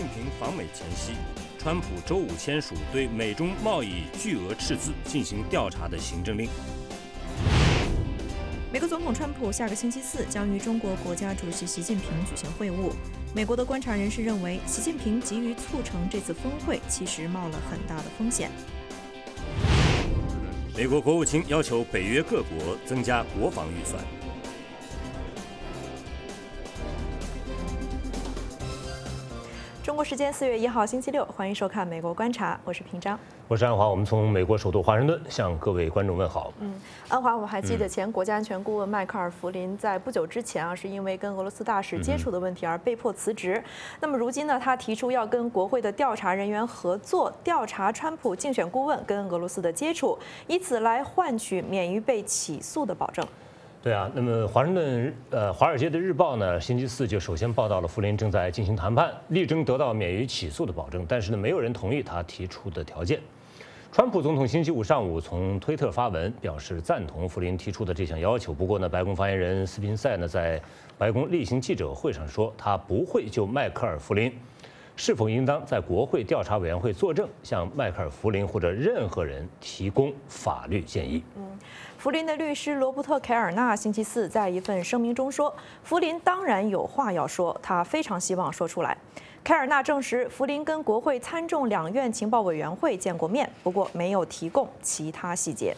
平访美前夕，川普周五签署对美中贸易巨额赤字进行调查的行政令。 美国总统川普下个星期四将与中国国家主席习近平举行会晤。美国的观察人士认为，习近平急于促成这次峰会，其实冒了很大的风险。 美国国务卿要求北约各国增加国防预算。 中国时间4月1号星期六，欢迎收看《美国观察》，我是平章， 我是安华。我们从美国首都华盛顿向各位观众问好。 安华，我还记得前国家安全顾问迈克尔·弗林在不久之前是因为跟俄罗斯大使接触的问题而被迫辞职。那么如今呢，他提出要跟国会的调查人员合作，调查川普竞选顾问跟俄罗斯的接触，以此来换取免于被起诉的保证。 对啊，那么华尔街的日报呢，星期四就首先报道了弗林正在进行谈判，力争得到免于起诉的保证，但是呢，没有人同意他提出的条件。川普总统星期五上午从推特发文表示赞同弗林提出的这项要求。不过呢，白宫发言人斯宾塞呢在白宫例行记者会上说，他不会就迈克尔·弗林是否应当在国会调查委员会作证，向迈克尔·弗林或者任何人提供法律建议。 弗林的律师罗伯特·凯尔纳星期四在一份声明中说，弗林当然有话要说，他非常希望说出来。凯尔纳证实，弗林跟国会参众两院情报委员会见过面，不过没有提供其他细节。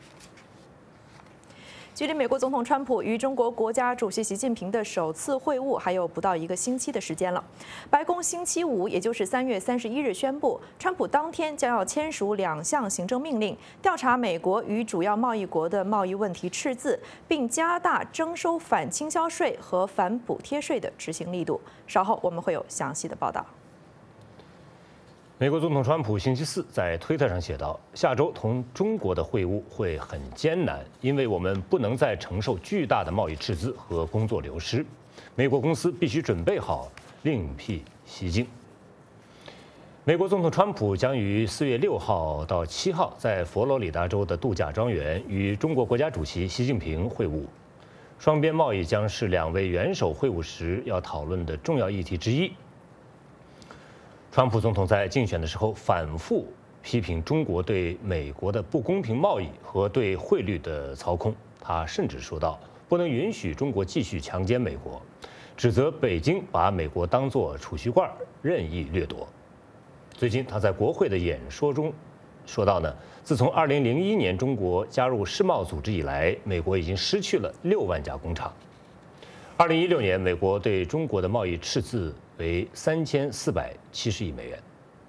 距离美国总统川普与中国国家主席习近平的首次会晤还有不到1个星期的时间了。白宫星期五，也就是3月31日宣布，川普当天将要签署2项行政命令，调查美国与主要贸易国的贸易问题赤字，并加大征收反倾销税和反补贴税的执行力度。稍后我们会有详细的报道。 美国总统川普星期四在推特上写道：“下周同中国的会晤会很艰难，因为我们不能再承受巨大的贸易赤字和工作流失。美国公司必须准备好另辟蹊径。”美国总统川普将于4月6号到7号在佛罗里达州的度假庄园与中国国家主席习近平会晤，双边贸易将是2位元首会晤时要讨论的重要议题之一。川普总统在竞选的时候反复批评中国对美国的不公平贸易和对汇率的操控，他甚至说道，不能允许中国继续强奸美国，指责北京把美国当作储蓄罐任意掠夺。最近他在国会的演说中说到呢，自从2001年中国加入世贸组织以来，美国已经失去了6万家工厂。2016年，美国对中国的贸易赤字为3470亿美元。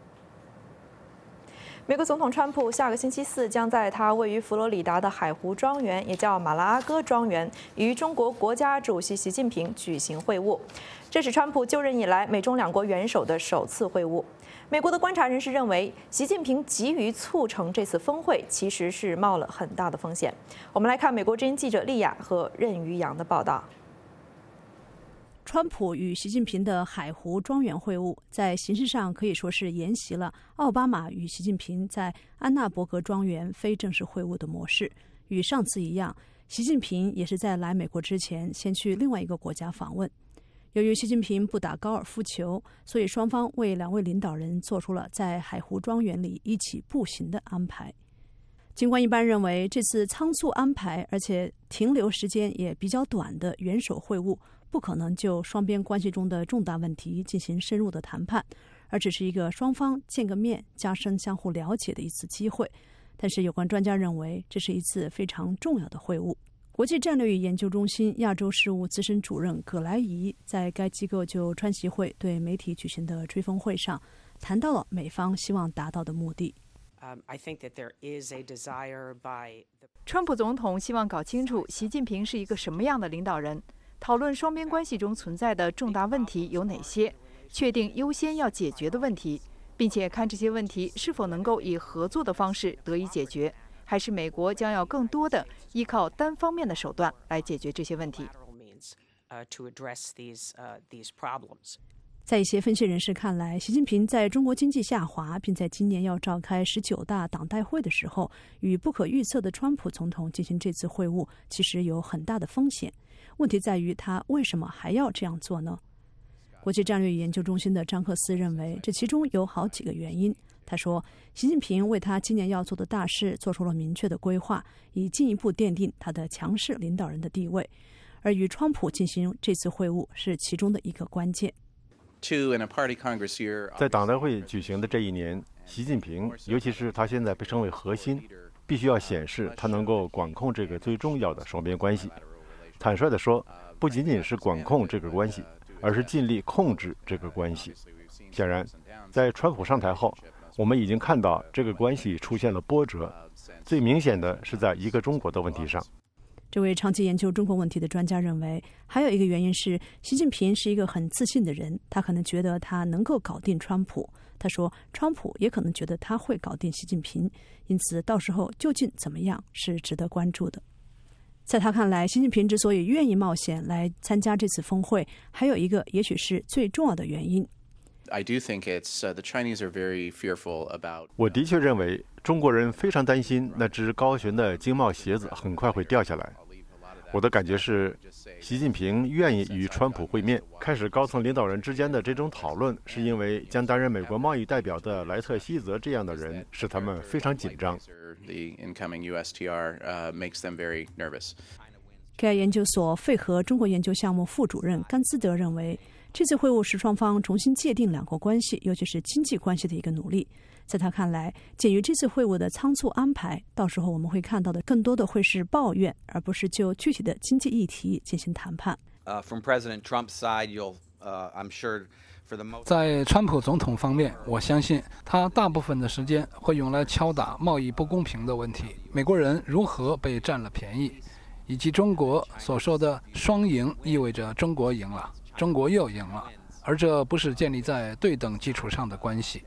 美国总统川普下个星期四将在他位于佛罗里达的海湖庄园，也叫马拉阿戈庄园，与中国国家主席习近平举行会晤。这是川普就任以来美中2国元首的首次会晤。美国的观察人士认为，习近平急于促成这次峰会，其实是冒了很大的风险。我们来看美国之音记者丽亚和任于洋的报道。 川普与习近平的海湖庄园会晤，在形式上可以说是沿袭了奥巴马与习近平在安纳伯格庄园非正式会晤的模式。与上次一样，习近平也是在来美国之前先去另外一个国家访问。由于习近平不打高尔夫球，所以双方为2位领导人做出了在海湖庄园里一起步行的安排。尽管一般认为这次仓促安排，而且停留时间也比较短的元首会晤不可能就双边关系中的重大问题进行深入的谈判，而只是一个双方见个面加深相互了解的一次机会。但是有关专家认为，这是一次非常重要的会晤。国际战略与研究中心亚洲事务资深主任葛莱仪在该机构就川习会对媒体举行的追风会上谈到了美方希望达到的目的。 川普总统希望搞清楚习近平是一个什么样的领导人，讨论双边关系中存在的重大问题有哪些，确定优先要解决的问题，并且看这些问题是否能够以合作的方式得以解决，还是美国将要更多的依靠单方面的手段来解决这些问题。 在一些分析人士看来，习近平在中国经济下滑，并在今年要召开19大党代会的时候，与不可预测的川普总统进行这次会晤，其实有很大的风险。问题在于他为什么还要这样做呢？ 国际战略研究中心的张克斯认为，这其中有好几个原因。他说，习近平为他今年要做的大事做出了明确的规划，以进一步奠定他的强势领导人的地位。而与川普进行这次会晤是其中的一个关键。 在党代会举行的这一年，习近平，尤其是他现在被称为核心，必须要显示他能够管控这个最重要的双边关系。坦率地说，不仅仅是管控这个关系，而是尽力控制这个关系。显然，在川普上台后，我们已经看到这个关系出现了波折，最明显的是在一个中国的问题上。 这位长期研究中国问题的专家认为，还有一个原因是习近平是一个很自信的人，他可能觉得他能够搞定川普。他说，川普也可能觉得他会搞定习近平，因此到时候究竟怎么样是值得关注的。在他看来，习近平之所以愿意冒险来参加这次峰会，还有一个也许是最重要的原因。 我的确认为中国人非常担心那只高悬的经贸鞋子很快会掉下来。我的感觉是，习近平愿意与川普会面，开始高层领导人之间的这种讨论，是因为将担任美国贸易代表的莱特希泽这样的人使他们非常紧张。 盖研究所费和中国研究项目副主任甘兹德认为，这次会晤是双方重新界定两国关系，尤其是经济关系的一个努力。在他看来，鉴于这次会晤的仓促安排，到时候我们会看到的更多的会是抱怨，而不是就具体的经济议题进行谈判。 在川普总统方面，我相信他大部分的时间会用来敲打贸易不公平的问题，美国人如何被占了便宜，以及中国所说的双赢意味着中国赢了，中国又赢了，而这不是建立在对等基础上的关系。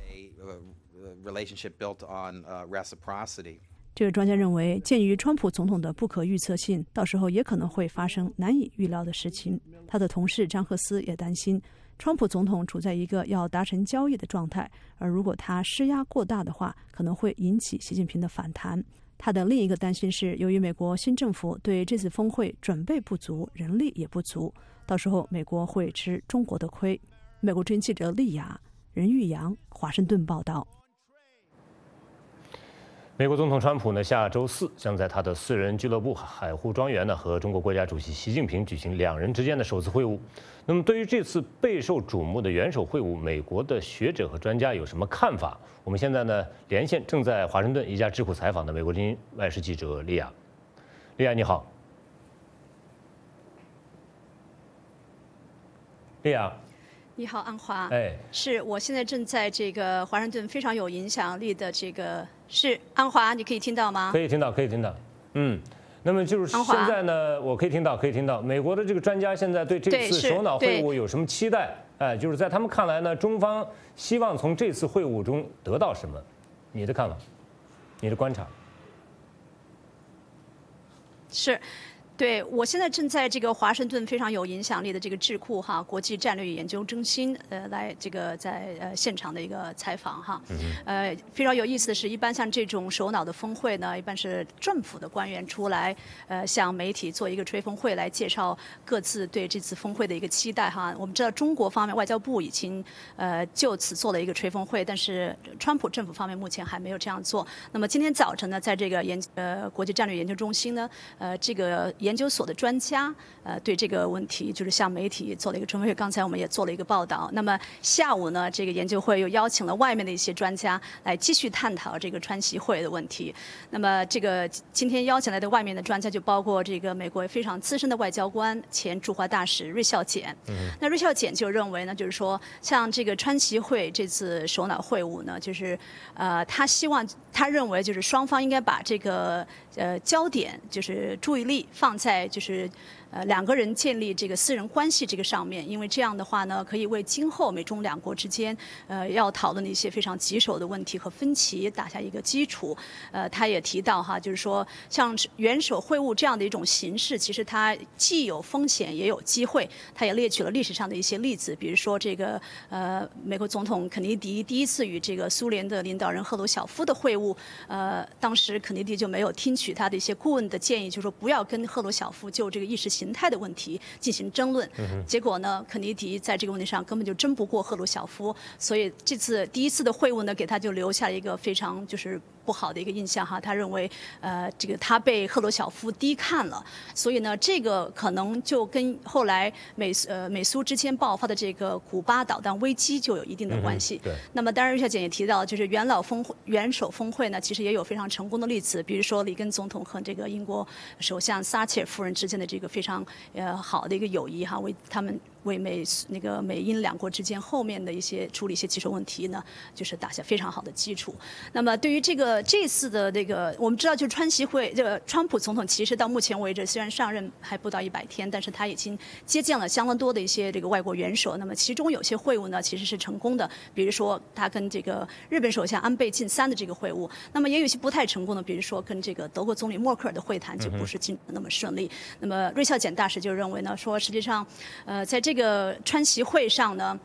这个专家认为，鉴于川普总统的不可预测性，到时候也可能会发生难以预料的事情。他的同事张赫斯也担心，川普总统处在一个要达成交易的状态，而如果他施压过大的话，可能会引起习近平的反弹。他的另一个担心是，由于美国新政府对这次峰会准备不足，人力也不足，到时候美国会吃中国的亏。美国之音记者丽雅、任玉阳，华盛顿报道。 美国总统川普呢，下周四将在他的私人俱乐部海湖庄园呢，和中国国家主席习近平举行两人之间的首次会晤。那么，对于这次备受瞩目的元首会晤，美国的学者和专家有什么看法？我们现在呢，连线正在华盛顿一家智库采访的美国之音外事记者莉亚。莉亚，你好。莉亚。 你好，安华。 哎， 是我现在正在这个华盛顿非常有影响力的这个是安华，你可以听到吗？ 可以听到，可以听到。那么就是现在呢，我可以听到，可以听到。美国的这个专家现在对这次首脑会晤有什么期待？哎，就是在他们看来呢，中方希望从这次会晤中得到什么？你的看法，你的观察？ 是。对，我现在正在这个华盛顿非常有影响力的这个智库哈国际战略研究中心来这个在现场的一个采访哈，非常有意思的是，一般像这种首脑的峰会呢，一般是政府的官员出来向媒体做一个吹风会来介绍各自对这次峰会的一个期待哈。我们知道中国方面外交部已经就此做了一个吹风会，但是川普政府方面目前还没有这样做。那么今天早晨呢，在这个国际战略研究中心呢，这个研究所的专家对这个问题就是向媒体做了一个吹风会，刚才我们也做了一个报道。那么下午呢，这个研究会又邀请了外面的一些专家来继续探讨这个川习会的问题。那么这个今天邀请来的外面的专家就包括这个美国非常资深的外交官前驻华大使芮孝俭。那芮孝俭就认为呢，就是说像这个川习会这次首脑会晤呢，就是他认为就是双方应该把这个焦点就是注意力放在就是两个人建立这个私人关系这个上面，因为这样的话呢，可以为今后美中两国之间要讨论的一些非常棘手的问题和分歧打下一个基础。他也提到哈，就是说像元首会晤这样的一种形式，其实它既有风险也有机会。他也列举了历史上的一些例子，比如说这个美国总统肯尼迪第一次与这个苏联的领导人赫鲁晓夫的会晤，当时肯尼迪就没有听取他的一些顾问的建议，就是说不要跟赫鲁晓夫就这个意识形态的问题进行争论。结果呢，肯尼迪在这个问题上根本就争不过赫鲁晓夫，所以这次第一次的会晤呢，给他就留下了一个非常就是不好的一个印象哈。他认为这个他被赫鲁晓夫低看了，所以呢，这个可能就跟后来美苏之间爆发的这个古巴导弹危机就有一定的关系。 对。 那么当然，瑞小姐也提到，就是元首峰会呢，其实也有非常成功的例子，比如说里根总统和这个英国首相撒切尔夫人之间的这个非常好的一个友谊哈，为美英两国之间后面的处理一些技术问题呢，就是打下非常好的基础。那么对于这次的这个，我们知道就是川普总统其实到目前为止虽然上任还不到100天，但是他已经接见了相当多的一些这个外国元首。那么其中有些会晤呢其实是成功的，比如说他跟这个日本首相安倍晋三的这个会晤。那么也有一些不太成功的，比如说跟这个德国总理默克尔的会谈就不是进展那么顺利。那么瑞孝简大使就认为呢，说实际上在这个川习会上呢，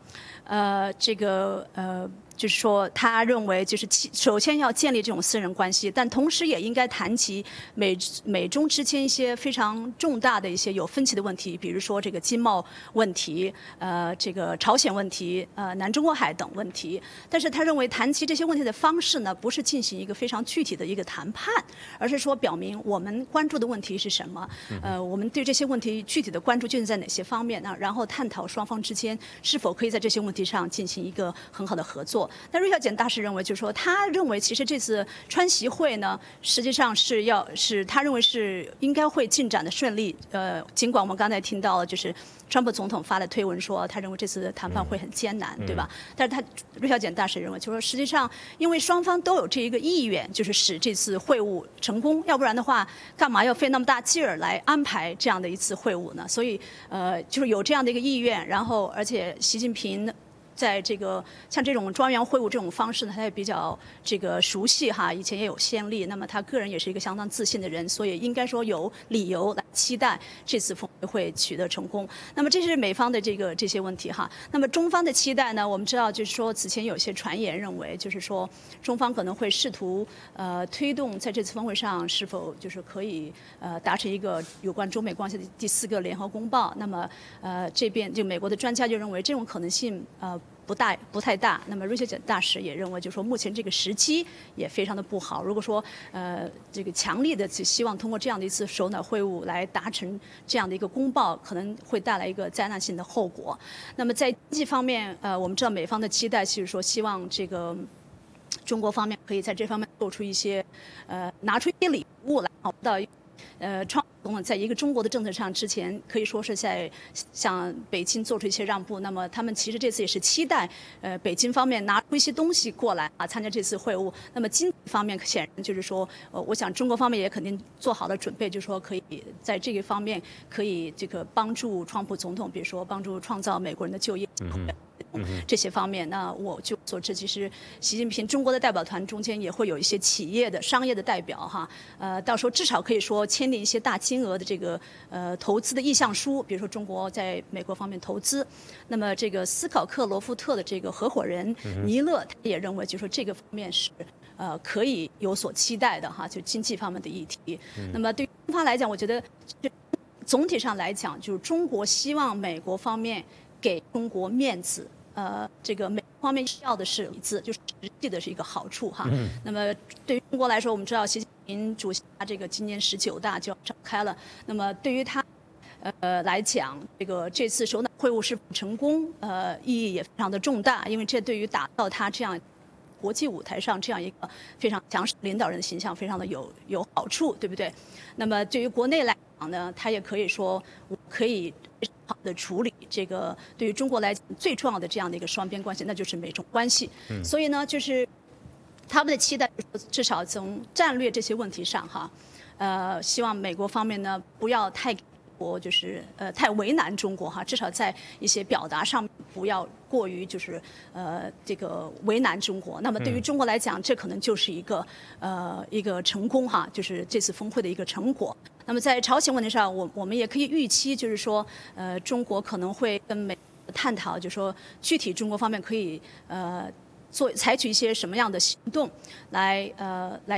就是说，他认为就是首先要建立这种私人关系，但同时也应该谈及美中之间一些非常重大的一些有分歧的问题，比如说这个经贸问题，这个朝鲜问题，南中国海等问题。但是他认为谈及这些问题的方式呢，不是进行一个非常具体的一个谈判，而是说表明我们关注的问题是什么，我们对这些问题具体的关注究竟在哪些方面呢？然后探讨双方之间是否可以在这些问题上进行一个很好的合作。那瑞孝简大使认为，就是说，他认为其实这次川习会呢，实际上是他认为是应该会进展的顺利。尽管我们刚才听到了，就是川普总统发了推文说，他认为这次谈判会很艰难，对吧？但是瑞孝简大使认为，就是说，实际上因为双方都有这一个意愿，就是使这次会晤成功，要不然的话，干嘛要费那么大劲儿来安排这样的一次会晤呢？所以就是有这样的一个意愿，然后而且习近平在这个像这种庄园会晤这种方式呢，他也比较这个熟悉哈，以前也有先例。那么他个人也是一个相当自信的人，所以应该说有理由来期待这次峰会会取得成功。那么这是美方的这些问题哈。那么中方的期待呢，我们知道就是说此前有些传言认为，就是说中方可能会试图推动在这次峰会上是否就是可以达成一个有关中美关系的第4个联合公报。那么这边就美国的专家就认为这种可能性不太大。那么瑞孝简大使也认为，就是说目前这个时机也非常的不好。如果说这个强烈的希望通过这样的一次首脑会晤来达成这样的一个公报，可能会带来一个灾难性的后果。那么在经济方面，我们知道美方的期待就是说希望这个中国方面可以在这方面做出一些拿出一些礼物来到川普总统在一个中国的政策上，之前可以说是在向北京做出一些让步。那么他们其实这次也是期待北京方面拿出一些东西过来参加这次会晤。那么经济方面显然就是说，我想中国方面也肯定做好了准备，就是说可以在这个方面可以这个帮助川普总统，比如说帮助创造美国人的就业。这些方面，那我就所知，其实习近平中国的代表团中间也会有一些企业的商业的代表哈，到时候至少可以说签订一些大金额的这个投资的意向书，比如说中国在美国方面投资。那么这个斯考克罗夫特的这个合伙人尼勒，他也认为就是说这个方面是可以有所期待的哈，就经济方面的议题。那么对于中方来讲，我觉得总体上来讲，就是中国希望美国方面给中国面子。这个美国方面要的是里子，就是实际的是一个好处哈。那么对于中国来说，我们知道习近平主席他这个今年19大就要召开了。那么对于他来讲，这次首脑会晤是否成功，意义也非常的重大，因为这对于打造他这样国际舞台上这样一个非常强势领导人的形象非常的有好处，对不对？那么对于国内来讲呢，他也可以说我可以好的处理这个对于中国来讲最重要的这样的一个双边关系，那就是美中关系。所以呢，就是他们的期待，至少从战略这些问题上哈，希望美国方面呢不要太就是太为难中国哈，至少在一些表达上不要过于就是这个为难中国。那么对于中国来讲，这可能就是一个成功哈，就是这次峰会的一个成果。那么在朝鲜问题上，我们也可以预期，就是说中国可能会跟美国探讨，就是说具体中国方面可以采取一些什么样的行动来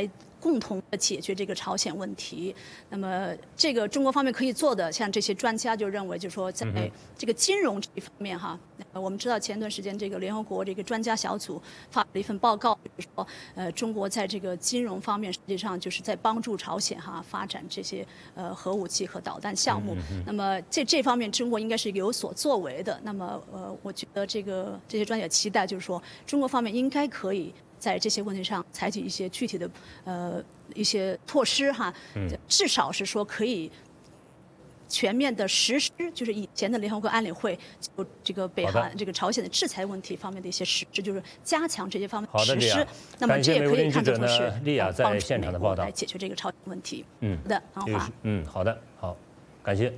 共同的解决这个朝鲜问题。那么这个中国方面可以做的，像这些专家就认为，就是说在这个金融这一方面哈，我们知道前段时间这个联合国这个专家小组发了一份报告，就是说中国在这个金融方面实际上就是在帮助朝鲜发展这些核武器和导弹项目。那么这方面中国应该是有所作为的。那么我觉得这些专家期待就是说中国方面应该可以在这些问题上采取一些具体的一些措施至少是说可以全面的实施，就是以前的联合国安理会就这个北韩这个朝鲜的制裁问题方面的一些实施，就是加强这些方面的实施。那么这也可以看作是丽亚在现场的报道来解决这个朝鲜问题。 好的，好的，好，感谢。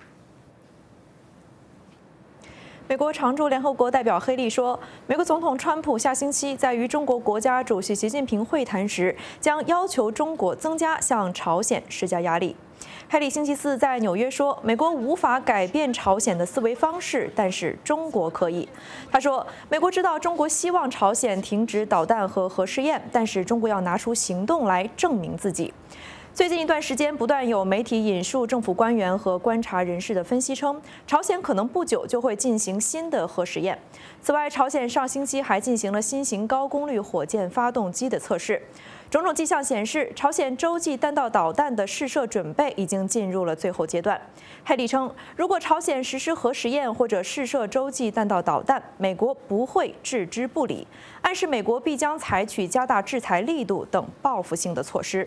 美国常驻联合国代表黑利说，美国总统川普下星期在与中国国家主席习近平会谈时，将要求中国增加向朝鲜施加压力。黑利星期四在纽约说，美国无法改变朝鲜的思维方式，但是中国可以。他说，美国知道中国希望朝鲜停止导弹和核试验，但是中国要拿出行动来证明自己。最近一段时间，不断有媒体引述政府官员和观察人士的分析称，朝鲜可能不久就会进行新的核试验。此外，朝鲜上星期还进行了新型高功率火箭发动机的测试。种种迹象显示，朝鲜洲际弹道导弹的试射准备已经进入了最后阶段。黑利称，如果朝鲜实施核实验或者试射洲际弹道导弹，美国不会置之不理，暗示美国必将采取加大制裁力度等报复性的措施。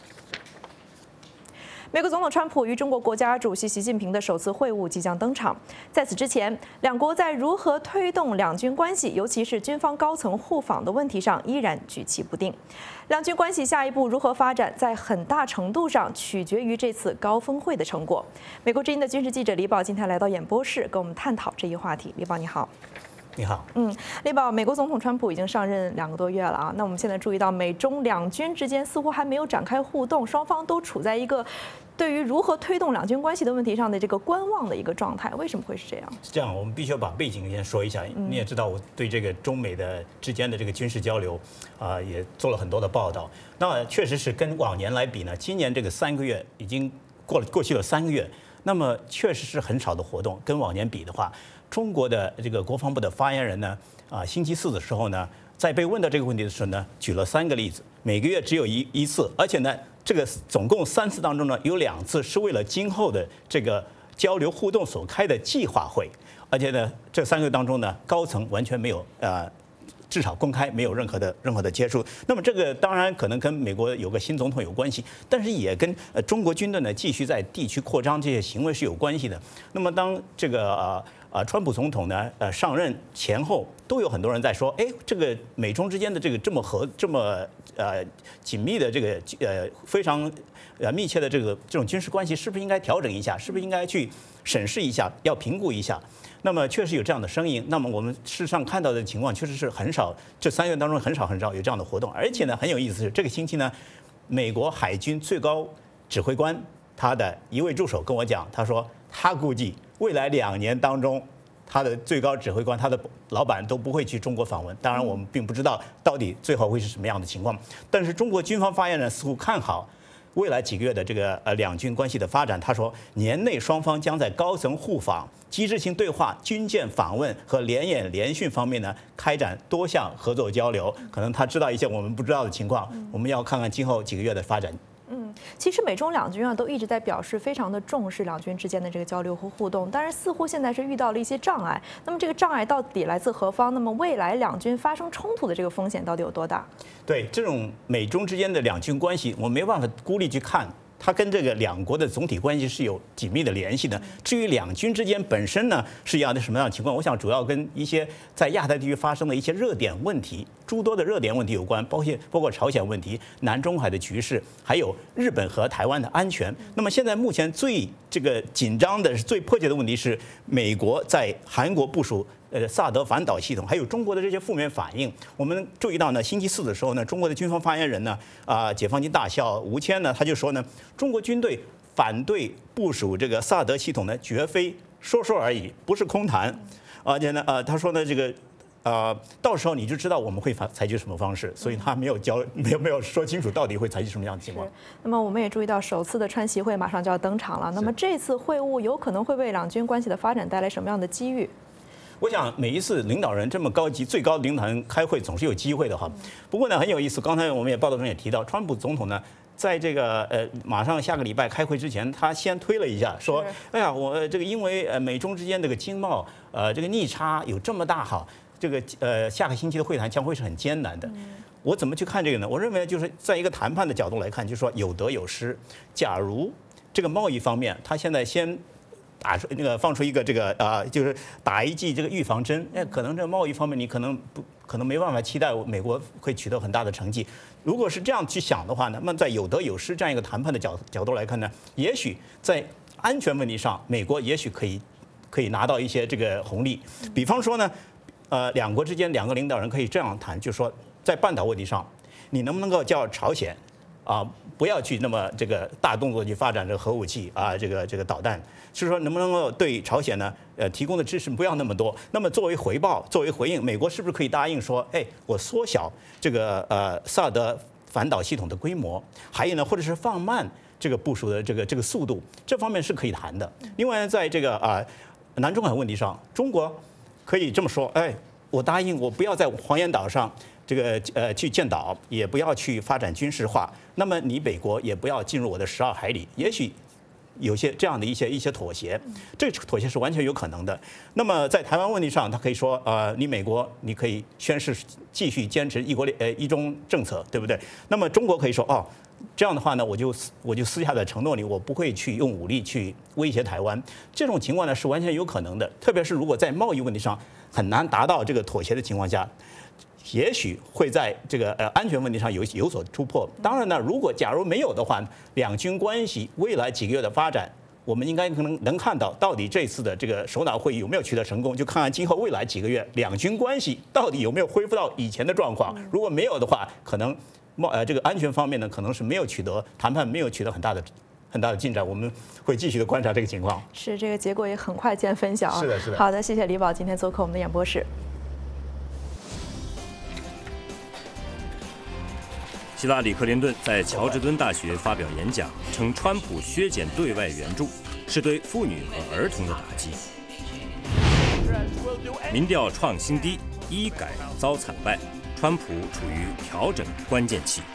美国总统川普与中国国家主席习近平的首次会晤即将登场。在此之前，两国在如何推动两军关系，尤其是军方高层互访的问题上，依然举棋不定。两军关系下一步如何发展，在很大程度上取决于这次高峰会的成果。美国之音的军事记者李宝今天来到演播室，跟我们探讨这一话题。李宝你好。 你好， 李宝，美国总统川普已经上任2个多月了啊。那我们现在注意到，美中两军之间似乎还没有展开互动，双方都处在一个对于如何推动两军关系的问题上的这个观望的一个状态。为什么会是这样？ 是这样，我们必须要把背景先说一下。你也知道，我对这个中美的之间的这个军事交流也做了很多的报道。那确实是跟往年来比呢，今年这个3个月已经过去了3个月，那么确实是很少的活动。跟往年比的话，中国的这个国防部的发言人呢，星期四的时候呢，在被问到这个问题的时候呢，举了3个例子，每个月只有一次，而且呢，这个总共3次当中呢，有2次是为了今后的这个交流互动所开的计划会，而且呢，这3个当中呢，高层完全没有至少公开没有任何的接触。那么这个当然可能跟美国有个新总统有关系，但是也跟中国军队呢继续在地区扩张这些行为是有关系的。那么当这个川普总统呢上任前后，都有很多人在说，哎，这个美中之间的这个这么紧密的这个非常密切的这种军事关系，是不是应该调整一下？是不是应该去审视一下，要评估一下？那么确实有这样的声音。那么我们事实上看到的情况确实是很少，这3月当中很少有这样的活动。而且呢，很有意思是这个星期呢，美国海军最高指挥官他的一位助手跟我讲，他说他估计未来2年当中，他的最高指挥官他的老板都不会去中国访问。当然我们并不知道到底最后会是什么样的情况，但是中国军方发言人似乎看好未来几个月的这个两军关系的发展。他说，年内双方将在高层互访、机制性对话、军舰访问和联演联训方面呢，开展多项合作交流。可能他知道一些我们不知道的情况，我们要看看今后几个月的发展。 其实美中两军都一直在表示非常的重视两军之间的这个交流和互动，但是似乎现在是遇到了一些障碍。那么这个障碍到底来自何方？那么未来两军发生冲突的这个风险到底有多大？对， 这种美中之间的两军关系，我没办法孤立去看。它跟这个两国的总体关系是有紧密的联系的。至于两军之间本身呢是一样的什么样的情况，我想主要跟一些在亚太地区发生的一些热点问题、诸多的热点问题有关，包括朝鲜问题、南中海的局势，还有日本和台湾的安全。那么现在目前最这个紧张的、最迫切的问题是美国在韩国部署萨德反导系统，还有中国的这些负面反应。我们注意到呢，星期四的时候呢，中国的军方发言人呢，解放军大校吴谦呢，他就说呢，中国军队反对部署这个萨德系统呢，绝非说说而已，不是空谈。而且呢，他说呢，这个到时候你就知道我们会采取什么方式。所以他没有说清楚到底会采取什么样的情况。 那么我们也注意到，首次的川习会马上就要登场了。那么这次会晤有可能会为两军关系的发展带来什么样的机遇？ 我想每一次领导人这么高级、最高的领导人开会总是有机会的哈。不过呢，很有意思，刚才我们也报道中也提到，川普总统呢，在这个马上下个礼拜开会之前，他先推了一下，说，哎呀，我这个因为美中之间这个经贸这个逆差有这么大哈，这个下个星期的会谈将会是很艰难的。我怎么去看这个呢？我认为就是在一个谈判的角度来看，就是说有得有失。假如这个贸易方面，他现在先放出一个这个就是打一剂这个预防针，可能这贸易方面你可能没办法期待美国会取得很大的成绩。如果是这样去想的话呢，那么在有得有失这样一个谈判的角度来看呢，也许在安全问题上，美国也许可以拿到一些这个红利。比方说呢，两国之间两个领导人可以这样谈，就是说在半岛问题上，你能不能够叫朝鲜不要去那么这个大动作去发展这个核武器这个导弹，是说能不能够对朝鲜呢提供的支持不要那么多？那么作为回报，作为回应，美国是不是可以答应说，哎，我缩小这个萨德反导系统的规模，还有呢，或者是放慢这个部署的这个速度，这方面是可以谈的。另外呢，在这个南中海问题上，中国可以这么说，哎，我答应我不要在黄岩岛上这个去建岛，也不要去发展军事化，那么你美国也不要进入我的12海里，也许有些这样的一些妥协，这个妥协是完全有可能的。那么在台湾问题上，他可以说你美国你可以宣誓继续坚持一中政策，对不对？那么中国可以说这样的话呢，我就私下的承诺你，我不会去用武力去威胁台湾。这种情况呢是完全有可能的，特别是如果在贸易问题上很难达到这个妥协的情况下，也许会在这个安全问题上有所突破。当然呢，假如没有的话，两军关系未来几个月的发展，我们应该可能能看到到底这次的这个首脑会议有没有取得成功，就看看今后未来几个月两军关系到底有没有恢复到以前的状况。如果没有的话，可能这个安全方面呢，可能是没有取得谈判没有取得很大的进展，我们会继续的观察这个情况。 是，这个结果也很快见分晓啊。 是的，是的。 好的，谢谢李宝今天做客我们的演播室。 希拉里·克林顿在乔治敦大学发表演讲，称川普削减对外援助是对妇女和儿童的打击。民调创新低，医改遭惨败，川普处于调整关键期。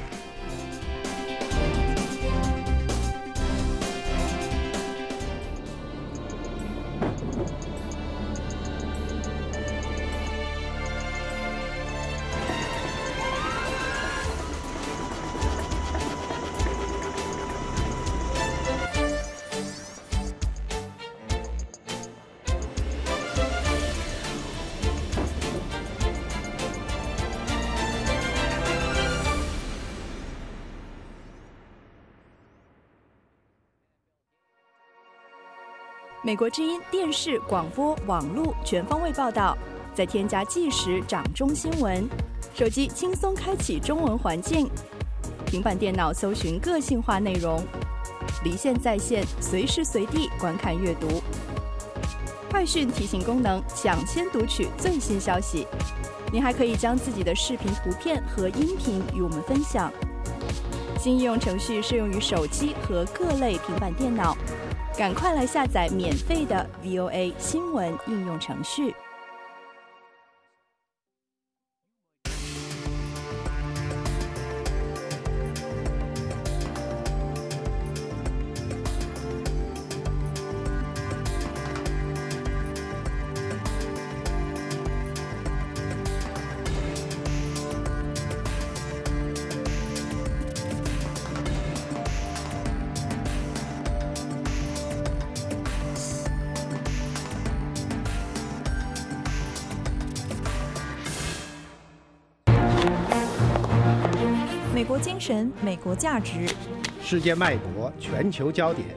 美国之音电视、广播、网络全方位报道，再添加即时掌中新闻，手机轻松开启中文环境，平板电脑搜寻个性化内容，离线在线，随时随地观看阅读。快讯提醒功能，抢先读取最新消息。您还可以将自己的视频、图片和音频与我们分享。新应用程序适用于手机和各类平板电脑。赶快来下载免费的 VOA 新闻应用程序。 美国精神，美国价值， 世界脉搏，全球焦点。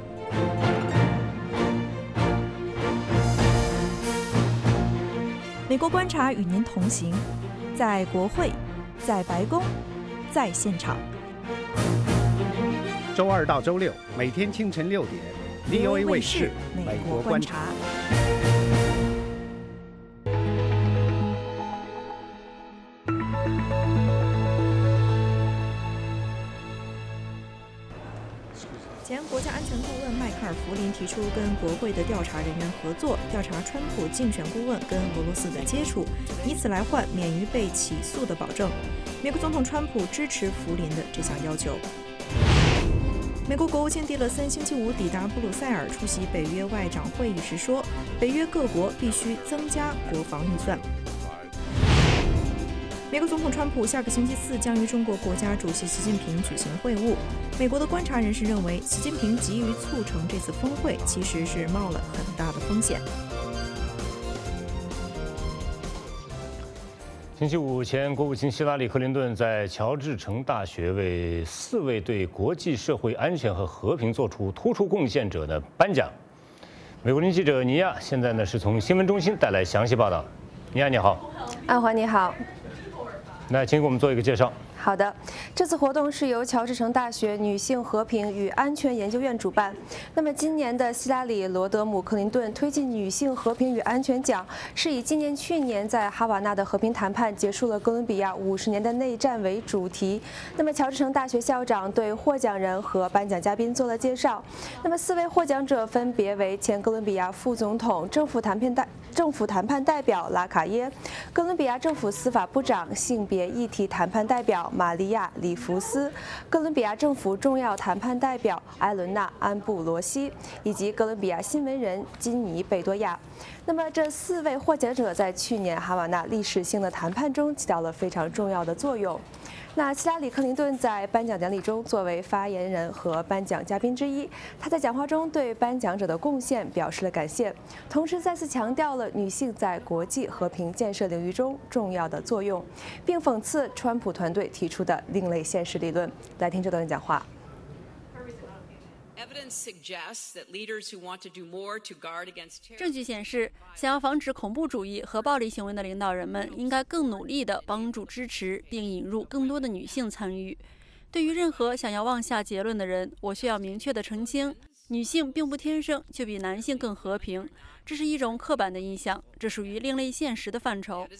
美国观察与您同行，在国会，在白宫，在现场。 周二到周六，每天清晨6点 ，VOA 卫视《美国观察》。 前国家安全顾问迈克尔·弗林提出跟国会的调查人员合作，调查川普竞选顾问跟俄罗斯的接触，以此来换免于被起诉的保证。美国总统川普支持弗林的这项要求。美国国务卿蒂勒森星期五抵达布鲁塞尔出席北约外长会议时说，北约各国必须增加国防预算。美国总统川普下个星期四将与中国国家主席习近平举行会晤。美国的观察人士认为，习近平急于促成这次峰会，其实是冒了很大的风险。 星期五，前国务卿希拉里·克林顿在乔治城大学为4位对国际社会安全和和平做出突出贡献者的颁奖。美国之音记者尼亚现在是从新闻中心带来详细报道。尼亚你好， 安华你好， 那请给我们做一个介绍。 好的，这次活动是由乔治城大学女性和平与安全研究院主办。那么，今年的希拉里·罗德姆·克林顿推进女性和平与安全奖，是以纪念去年在哈瓦那的和平谈判结束了哥伦比亚50年的内战为主题。那么，乔治城大学校长对获奖人和颁奖嘉宾做了介绍。那么，4位获奖者分别为前哥伦比亚副总统、政府谈判代表拉卡耶，哥伦比亚政府司法部长、性别议题谈判代表玛利亚·里弗斯，哥伦比亚政府重要谈判代表埃伦娜·安布罗西，以及哥伦比亚新闻人金尼·贝多亚。那么，这4位获奖者在去年哈瓦那历史性的谈判中起到了非常重要的作用。那希拉里·克林顿在颁奖典礼中作为发言人和颁奖嘉宾之一，他在讲话中对颁奖者的贡献表示了感谢，同时再次强调了女性在国际和平建设领域中重要的作用，并讽刺川普团队提出的另类现实理论。来听这段讲话。 证据显示，想要防止恐怖主义和暴力行为的领导人们应该更努力地帮助支持并引入更多的女性参与。对于任何想要妄下结论的人，我需要明确地澄清：女性并不天生就比男性更和平，这是一种刻板的印象，这属于另类现实的范畴。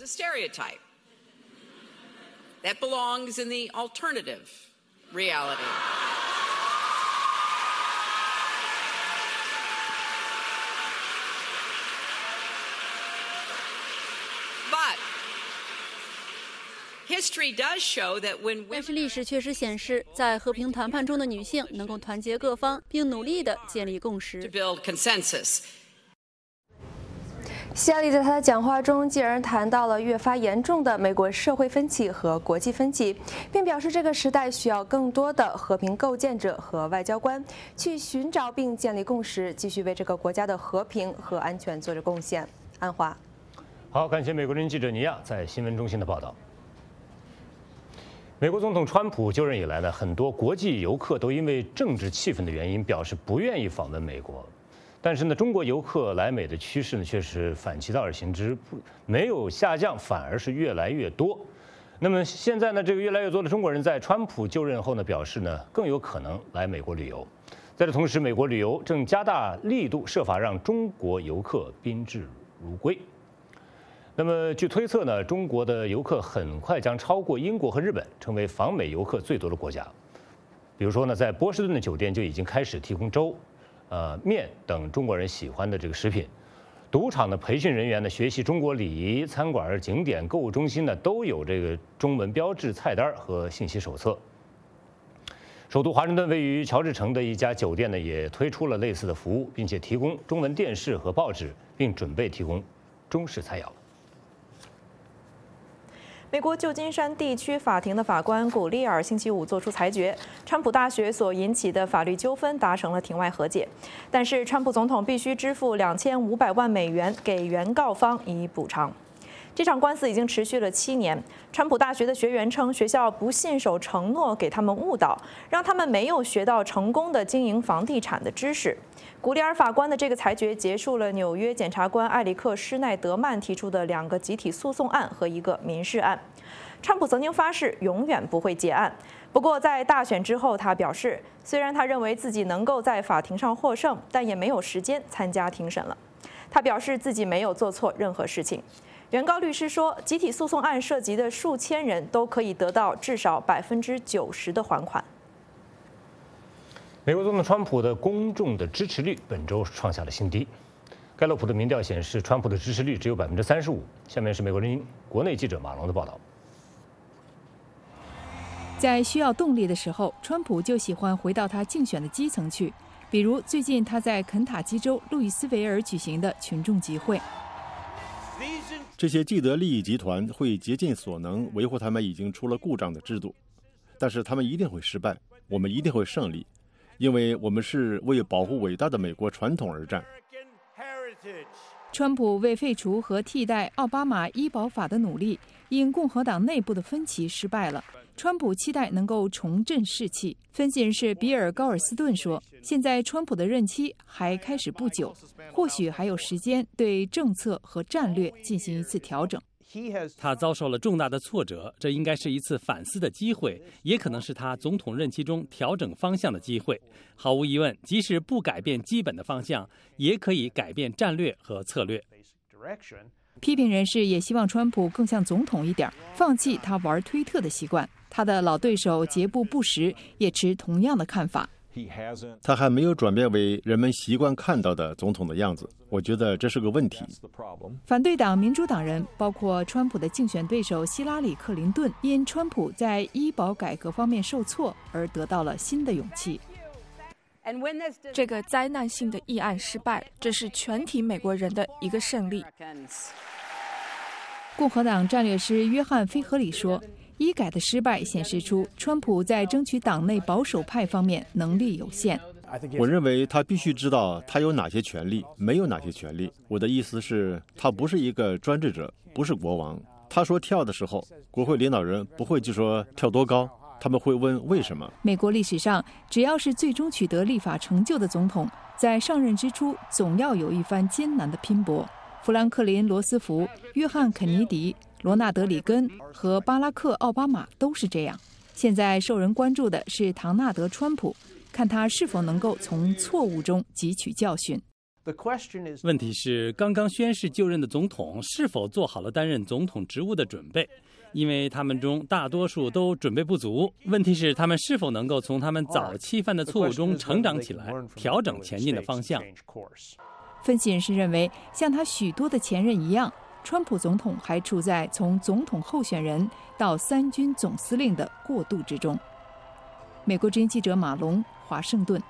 但是历史确实显示，在和平谈判中的女性能够团结各方，并努力地建立共识。 希拉里在他的讲话中继而谈到了越发严重的美国社会分歧和国际分歧，并表示这个时代需要更多的和平构建者和外交官去寻找并建立共识，继续为这个国家的和平和安全做着贡献。安华， 好，感谢美国之音记者尼亚在新闻中心的报道。美国总统川普就任以来呢，很多国际游客都因为政治气氛的原因表示不愿意访问美国。但是呢，中国游客来美的趋势呢，却是反其道而行之，没有下降，反而是越来越多。那么现在呢，这个越来越多的中国人在川普就任后呢，表示呢更有可能来美国旅游。在这同时，美国旅游正加大力度，设法让中国游客宾至如归。那么据推测呢，中国的游客很快将超过英国和日本，成为访美游客最多的国家。比如说呢，在波士顿的酒店就已经开始提供粥、面等中国人喜欢的这个食品。赌场的培训人员呢，学习中国礼仪，餐馆、景点、购物中心呢都有这个中文标志菜单和信息手册。首都华盛顿位于乔治城的一家酒店呢，也推出了类似的服务，并且提供中文电视和报纸，并准备提供中式菜肴。 美国旧金山地区法庭的法官古利尔星期五作出裁决，川普大学所引起的法律纠纷达成了庭外和解，但是川普总统必须支付2500万美元给原告方以补偿。这场官司已经持续了7年。川普大学的学员称，学校不信守承诺，给他们误导，让他们没有学到成功的经营房地产的知识。古利尔法官的这个裁决结束了纽约检察官埃里克·施耐德曼提出的2个集体诉讼案和1个民事案。川普曾经发誓永远不会结案，不过在大选之后，他表示，虽然他认为自己能够在法庭上获胜，但也没有时间参加庭审了。他表示自己没有做错任何事情。原告律师说，集体诉讼案涉及的数千人都可以得到至少90%的还款。 美国总统川普的公众的支持率本周创下了新低。盖洛普的民调显示，川普的支持率只有35%。下面是美国之音国内记者马龙的报道。 在需要动力的时候，川普就喜欢回到他竞选的基层去，比如最近他在肯塔基州路易斯维尔举行的群众集会。 这些既得利益集团会竭尽所能维护他们已经出了故障的制度，但是他们一定会失败，我们一定会胜利，因为我们是为保护伟大的美国传统而战。 川普为废除和替代奥巴马医保法的努力，因共和党内部的分歧失败了。川普期待能够重振士气。分析人士比尔·高尔斯顿说，现在川普的任期还开始不久，或许还有时间对政策和战略进行一次调整。 他遭受了重大的挫折，这应该是一次反思的机会，也可能是他总统任期中调整方向的机会。毫无疑问，即使不改变基本的方向，也可以改变战略和策略。 批评人士也希望川普更像总统一点，放弃他玩推特的习惯。他的老对手杰布·布什也持同样的看法。 他还没有转变为人们习惯看到的总统的样子，我觉得这是个问题。 反对党民主党人，包括川普的竞选对手希拉里·克林顿，因川普在医保改革方面受挫而得到了新的勇气。 这个灾难性的议案失败，这是全体美国人的一个胜利。 共和党战略师约翰·菲荷里说，医改的失败显示出川普在争取党内保守派方面能力有限。 我认为他必须知道他有哪些权利，没有哪些权利。我的意思是，他不是一个专制者，不是国王。他说跳的时候，国会领导人不会就说跳多高，他们会问为什么。 美国历史上，只要是最终取得立法成就的总统，在上任之初总要有一番艰难的拼搏。富兰克林·罗斯福、约翰·肯尼迪、罗纳德·里根和巴拉克·奥巴马都是这样。现在受人关注的是唐纳德·川普，看他是否能够从错误中汲取教训。 问题是，刚刚宣誓就任的总统是否做好了担任总统职务的准备？因为他们中大多数都准备不足。问题是，他们是否能够从他们早期犯的错误中成长起来，调整前进的方向？ 分析人士认为，像他许多的前任一样，川普总统还处在从总统候选人到三军总司令的过渡之中。美国之音记者马龙，华盛顿。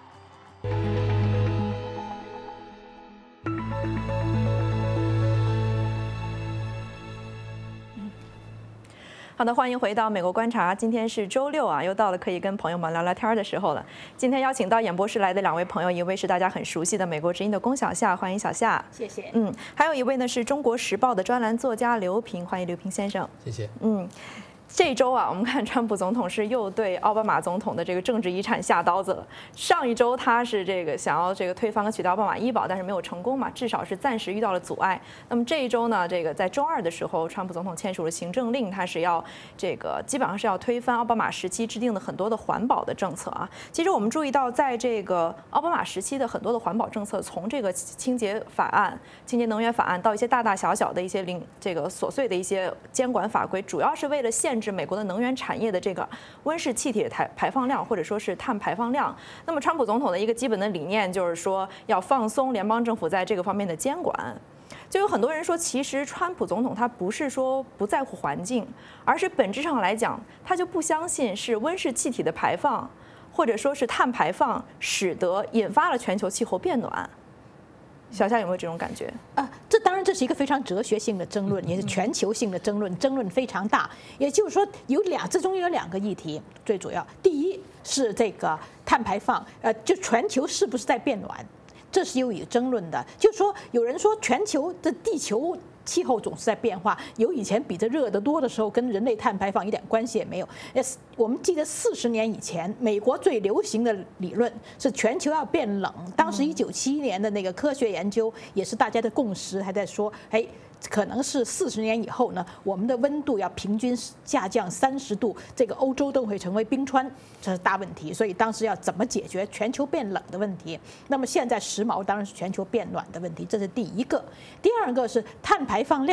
好的，欢迎回到美国观察。今天是周六啊，又到了可以跟朋友们聊聊天的时候了。今天邀请到演播室来的两位朋友，一位是大家很熟悉的美国之音的龚小夏，欢迎小夏。 谢谢。 还有一位呢是中国时报的专栏作家刘平，欢迎刘平先生。 谢谢。 这周啊，我们看川普总统是又对奥巴马总统的这个政治遗产下刀子了。上一周他是这个想要这个推翻和取代奥巴马医保，但是没有成功嘛，至少是暂时遇到了阻碍。那么这一周呢，这个在周二的时候，川普总统签署了行政令，他是要这个基本上是要推翻奥巴马时期制定的很多的环保的政策啊。其实我们注意到，在这个奥巴马时期的很多的环保政策，从这个清洁法案、清洁能源法案到一些大大小小的一些这个琐碎的一些监管法规，主要是为了限制美国的能源产业的这个温室气体的排放量，或者说是碳排放量。那么川普总统的一个基本的理念就是说要放松联邦政府在这个方面的监管。就有很多人说，其实川普总统他不是说不在乎环境，而是本质上来讲，他就不相信是温室气体的排放或者说是碳排放使得引发了全球气候变暖。小夏有没有这种感觉？ 这当然这是一个非常哲学性的争论，也是全球性的争论，争论非常大。也就是说，这中间有两个议题，最主要，第一是这个碳排放，就全球是不是在变暖，这是有争论的。就是说，有人说全球的地球气候总是在变化，有以前比这热得多的时候，跟人类碳排放一点关系也没有。我们记得40年以前，美国最流行的理论是全球要变冷。当时1971年的那个科学研究也是大家的共识，还在说，可能是40年以后呢，我们的温度要平均下降30度，这个欧洲都会成为冰川，这是大问题。所以当时要怎么解决全球变冷的问题？那么现在时髦当然是全球变暖的问题，这是第一个。第二个是碳排放量。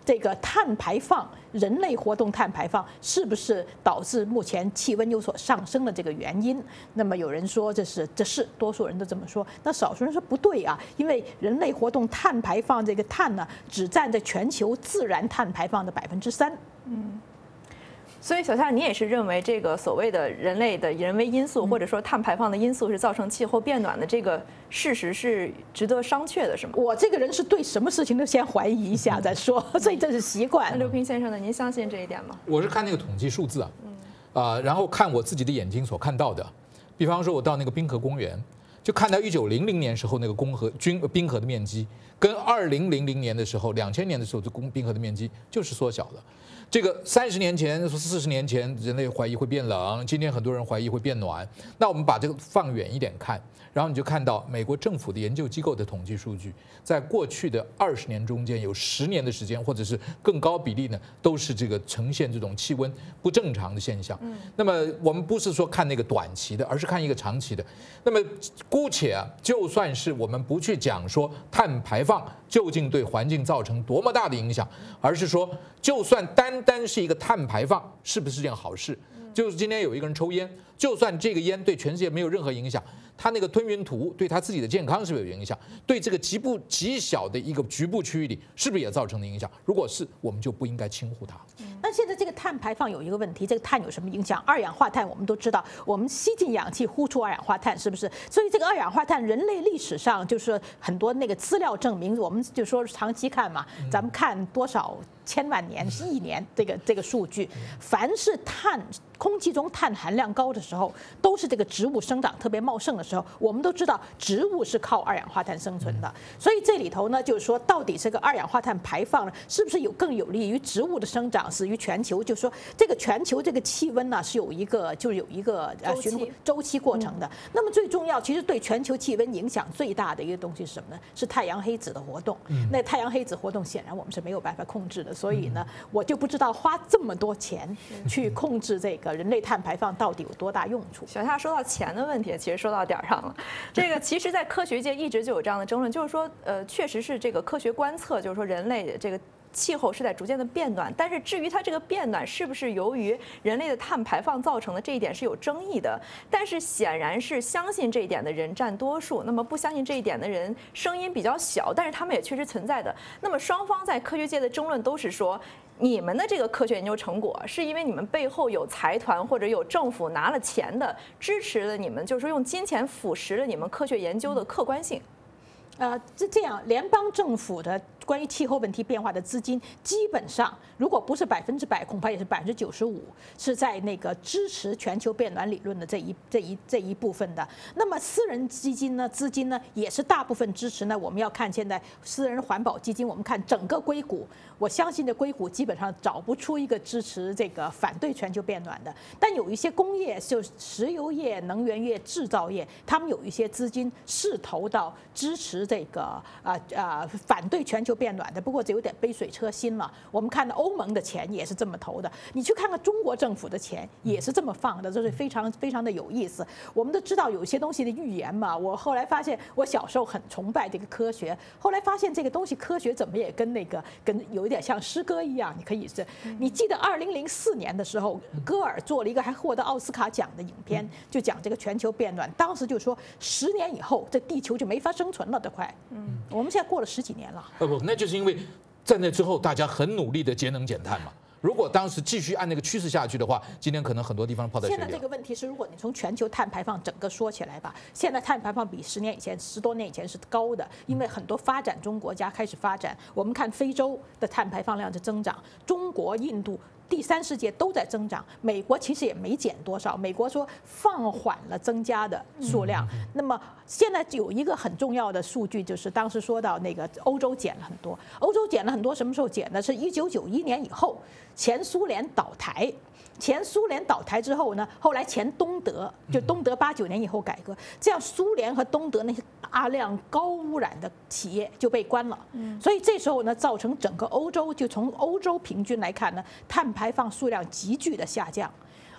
这个碳排放，人类活动碳排放是不是导致目前气温有所上升的这个原因？那么有人说这是，多数人都这么说。那少数人说不对啊，因为人类活动碳排放这个碳呢，只占在全球自然碳排放的3%。 所以小夏，你也是认为这个所谓的人类的人为因素，或者说碳排放的因素是造成气候变暖的这个事实是值得商榷的，是吗？ 我这个人是对什么事情都先怀疑一下再说，所以这是习惯。 那刘平先生呢？您相信这一点吗？ 我是看那个统计数字然后看我自己的眼睛所看到的。比方说，我到那个滨河公园，就看到1900年时候那个滨河的面积，跟2000年的时候、2000年的时候，这滨河的面积就是缩小了。这个30年前、40年前，人类怀疑会变冷，今天很多人怀疑会变暖。那我们把这个放远一点看，然后你就看到美国政府的研究机构的统计数据，在过去的20年中间，有10年的时间，或者是更高比例呢，都是这个呈现这种气温不正常的现象。那么我们不是说看那个短期的，而是看一个长期的。那么姑且就算是我们不去讲说碳排放究竟对环境造成多么大的影响，而是说，就算单是一个碳排放，是不是件好事？就是今天有一个人抽烟，就算这个烟对全世界没有任何影响，他那个吞云吐雾对他自己的健康是不是有影响？对这个极小的一个局部区域里，是不是也造成了影响？如果是，我们就不应该轻忽它。 那现在这个碳排放有一个问题，这个碳有什么影响？二氧化碳我们都知道，我们吸进氧气，呼出二氧化碳，是不是？所以这个二氧化碳，人类历史上就是很多那个资料证明，我们就说长期看嘛，咱们看多少千万年、亿年这个数据，凡是空气中碳含量高的时候，都是这个植物生长特别茂盛的时候。我们都知道，植物是靠二氧化碳生存的，所以这里头呢，就是说，到底这个二氧化碳排放呢，是不是更有利于植物的生长，使于全球？就是说，这个全球这个气温呢，是有一个周期过程的。那么最重要，其实对全球气温影响最大的一个东西是什么呢？是太阳黑子的活动。那太阳黑子活动显然我们是没有办法控制的，所以呢，我就不知道花这么多钱去控制这个人类碳排放到底有多大用处。 小夏说到钱的问题，其实说到点儿上了。这个其实，在科学界一直就有这样的争论，就是说，确实是这个科学观测，就是说人类这个气候是在逐渐的变暖，但是至于它这个变暖是不是由于人类的碳排放造成的，这一点是有争议的。但是显然是相信这一点的人占多数，那么不相信这一点的人声音比较小，但是他们也确实存在的。那么双方在科学界的争论都是说，你们的这个科学研究成果是因为你们背后有财团或者有政府拿了钱的支持了你们，就是说用金钱腐蚀了你们科学研究的客观性。 这样，联邦政府的关于气候问题变化的资金，基本上如果不是100%，恐怕也是95%，是在那个支持全球变暖理论的这一部分的。那么私人资金呢，也是大部分支持呢。我们要看现在私人环保基金，我们看整个硅谷，我相信的硅谷基本上找不出一个支持这个反对全球变暖的。但有一些工业，就石油业、能源业、制造业，他们有一些资金是投到支持这个反对全球变暖的，不过这有点杯水车薪了。我们看到欧盟的钱也是这么投的，你去看看中国政府的钱也是这么放的，这是非常非常的有意思。我们都知道有些东西的预言嘛，我后来发现，我小时候很崇拜这个科学，后来发现这个东西科学怎么也跟有一点像诗歌一样，你记得2004年的时候，戈尔做了一个还获得奥斯卡奖的影片，就讲这个全球变暖，当时就说10年以后这地球就没法生存了，都快。我们现在过了10几年了。 不，那就是因为在那之后大家很努力的节能减碳嘛。如果当时继续按那个趋势下去的话，今天可能很多地方泡在水里。 现在这个问题是，如果你从全球碳排放整个说起来吧，现在碳排放比10多年以前是高的，因为很多发展中国家开始发展。我们看非洲的碳排放量的增长，中国、印度。第三世界都在增长，美国其实也没减多少，美国说放缓了增加的数量。那么现在有一个很重要的数据，就是当时说到那个欧洲减了很多，欧洲减了很多，什么时候减的？是1991年以后，前苏联倒台。前苏联倒台之后呢，后来前东德，就东德89年以后改革，这样苏联和东德那些大量高污染的企业就被关了。所以这时候呢，造成整个欧洲，就从欧洲平均来看呢，碳排放数量急剧的下降。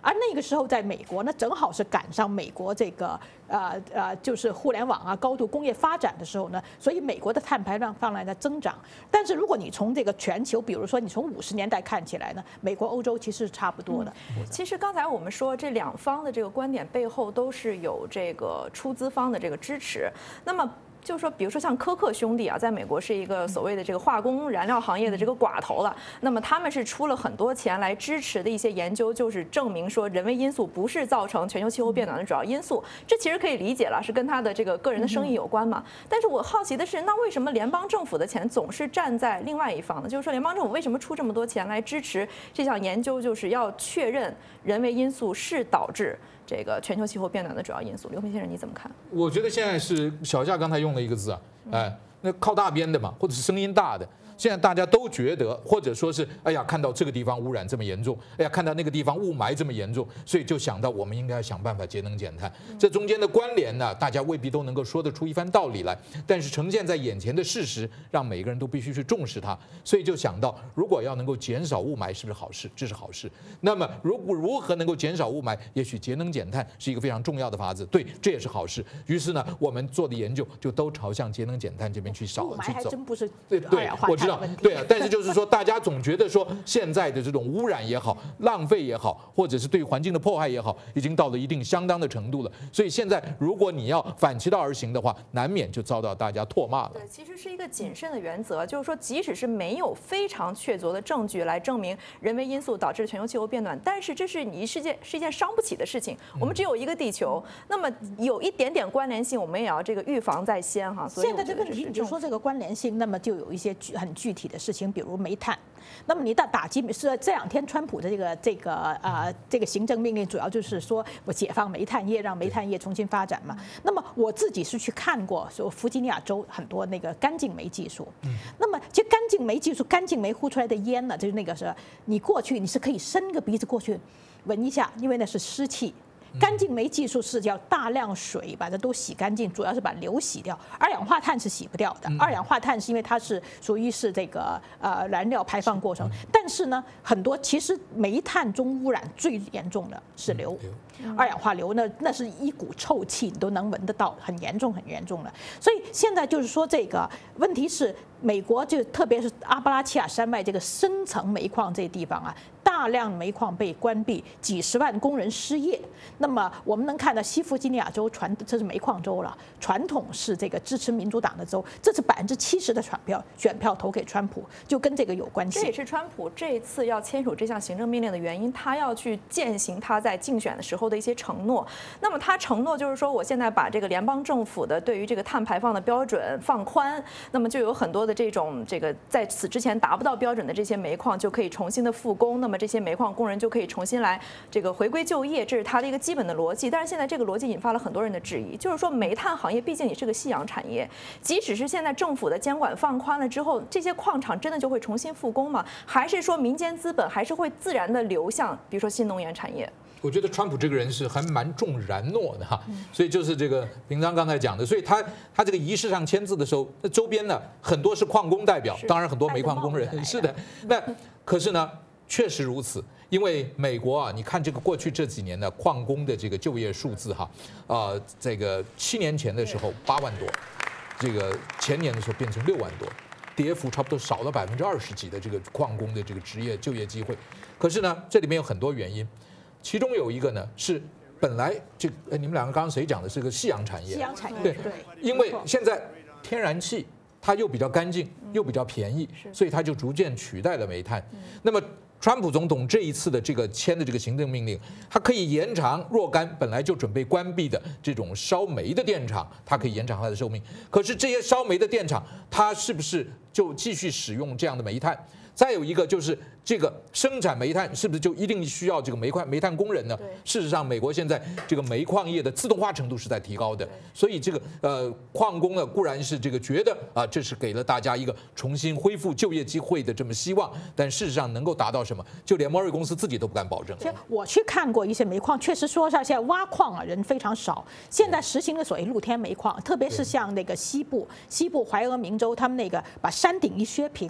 而那个时候在美国呢，正好是赶上美国这个就是互联网啊高度工业发展的时候呢，所以美国的碳排量放量在增长。但是如果你从这个全球，比如说你从50年代看起来呢，美国、欧洲其实是差不多的。 其实刚才我们说这两方的这个观点背后都是有这个出资方的这个支持。那么就是说，比如说像科克兄弟啊，在美国是一个所谓的这个化工燃料行业的这个寡头了。那么他们是出了很多钱来支持的一些研究，就是证明说人为因素不是造成全球气候变暖的主要因素。这其实可以理解了，是跟他的这个个人的生意有关嘛。但是我好奇的是，那为什么联邦政府的钱总是站在另外一方呢？就是说，联邦政府为什么出这么多钱来支持这项研究，就是要确认人为因素是导致这个全球气候变暖的主要因素？刘平先生你怎么看？ 我觉得现在是小夏刚才用了一个字啊，那靠大边的嘛，或者是声音大的。现在大家都觉得，或者说是，哎呀，看到这个地方污染这么严重，哎呀，看到那个地方雾霾这么严重，所以就想到我们应该要想办法节能减碳。这中间的关联呢，大家未必都能够说得出一番道理来，但是呈现在眼前的事实，让每个人都必须去重视它。所以就想到，如果要能够减少雾霾，是不是好事？这是好事。那么，如何能够减少雾霾？也许节能减碳是一个非常重要的法子。对，这也是好事。于是呢，我们做的研究就都朝向节能减碳这边去走。 雾霾还真不是对，我知道，对啊，但是就是说，大家总觉得说，现在的这种污染也好，浪费也好，或者是对环境的迫害也好，已经到了一定相当的程度了。所以现在，如果你要反其道而行的话，难免就遭到大家唾骂了。 对，其实是一个谨慎的原则，就是说，即使是没有非常确凿的证据来证明人为因素导致全球气候变暖，但是这是一件伤不起的事情。我们只有一个地球，那么有一点点关联性，我们也要这个预防在先哈。所以现在这个问题，你就说这个关联性，那么就有一些很具体的事情，比如煤炭。那么你打击是这两天川普的这个行政命令，主要就是说我解放煤炭业，让煤炭业重新发展嘛。那么我自己是去看过，说弗吉尼亚州很多那个干净煤技术。那么其实干净煤技术，干净煤呼出来的烟呢，就是那个是你过去你是可以伸个鼻子过去闻一下，因为那是湿气。干净煤技术是要大量水把它都洗干净，主要是把硫洗掉，二氧化碳是洗不掉的。二氧化碳是因为它是属于是这个燃料排放过程，但是呢，很多其实煤炭中污染最严重的是硫。二氧化硫那是一股臭气，你都能闻得到，很严重很严重的。所以现在就是说，这个问题是美国就特别是阿巴拉契亚山脉这个深层煤矿这地方啊，大量煤矿被关闭，几十万工人失业。那么我们能看到西弗吉尼亚州这是煤矿州了，传统是这个支持民主党的州，这是70%的选票投给川普，就跟这个有关系。 这也是川普这一次要签署这项行政命令的原因，他要去践行他在竞选的时候的一些承诺。那么他承诺就是说，我现在把这个联邦政府的对于这个碳排放的标准放宽，那么就有很多的这个在此之前达不到标准的这些煤矿就可以重新的复工，那么这些煤矿工人就可以重新来这个回归就业，这是他的一个基本的逻辑。但是现在这个逻辑引发了很多人的质疑，就是说煤炭行业毕竟也是个夕阳产业，即使是现在政府的监管放宽了之后，这些矿场真的就会重新复工吗？还是说民间资本还是会自然的流向比如说新能源产业？ 我觉得川普这个人是还蛮重然诺的哈，所以就是这个平常刚才讲的，所以他这个仪式上签字的时候，那周边呢很多是矿工代表，当然很多煤矿工人是的。那可是呢，确实如此，因为美国啊，你看这个过去这几年的矿工的这个就业数字哈，这个7年前的时候8万多，这个前年的时候变成6万多，跌幅差不多少了20%几的这个矿工的这个职业就业机会。可是呢，这里面有很多原因。其中有一个呢是本来你们两个刚刚谁讲的是个夕阳产业？ 夕阳产业对，因为现在天然气它又比较干净，又比较便宜，所以它就逐渐取代了煤炭。那么川普总统这一次的这个签的这个行政命令，它可以延长若干本来就准备关闭的这种烧煤的电厂，它可以延长它的寿命。可是这些烧煤的电厂，它是不是就继续使用这样的煤炭？再有一个就是这个生产煤炭是不是就一定需要这个煤炭工人呢？事实上，美国现在这个煤矿业的自动化程度是在提高的，所以这个矿工呢固然是这个觉得这是给了大家一个重新恢复就业机会的这么希望，但事实上能够达到什么，就连莫瑞公司自己都不敢保证。 其实我去看过一些煤矿，确实说实在，现在挖矿人非常少。现在实行的所谓露天煤矿，特别是像那个西部怀俄明州，他们那个把山顶一削平。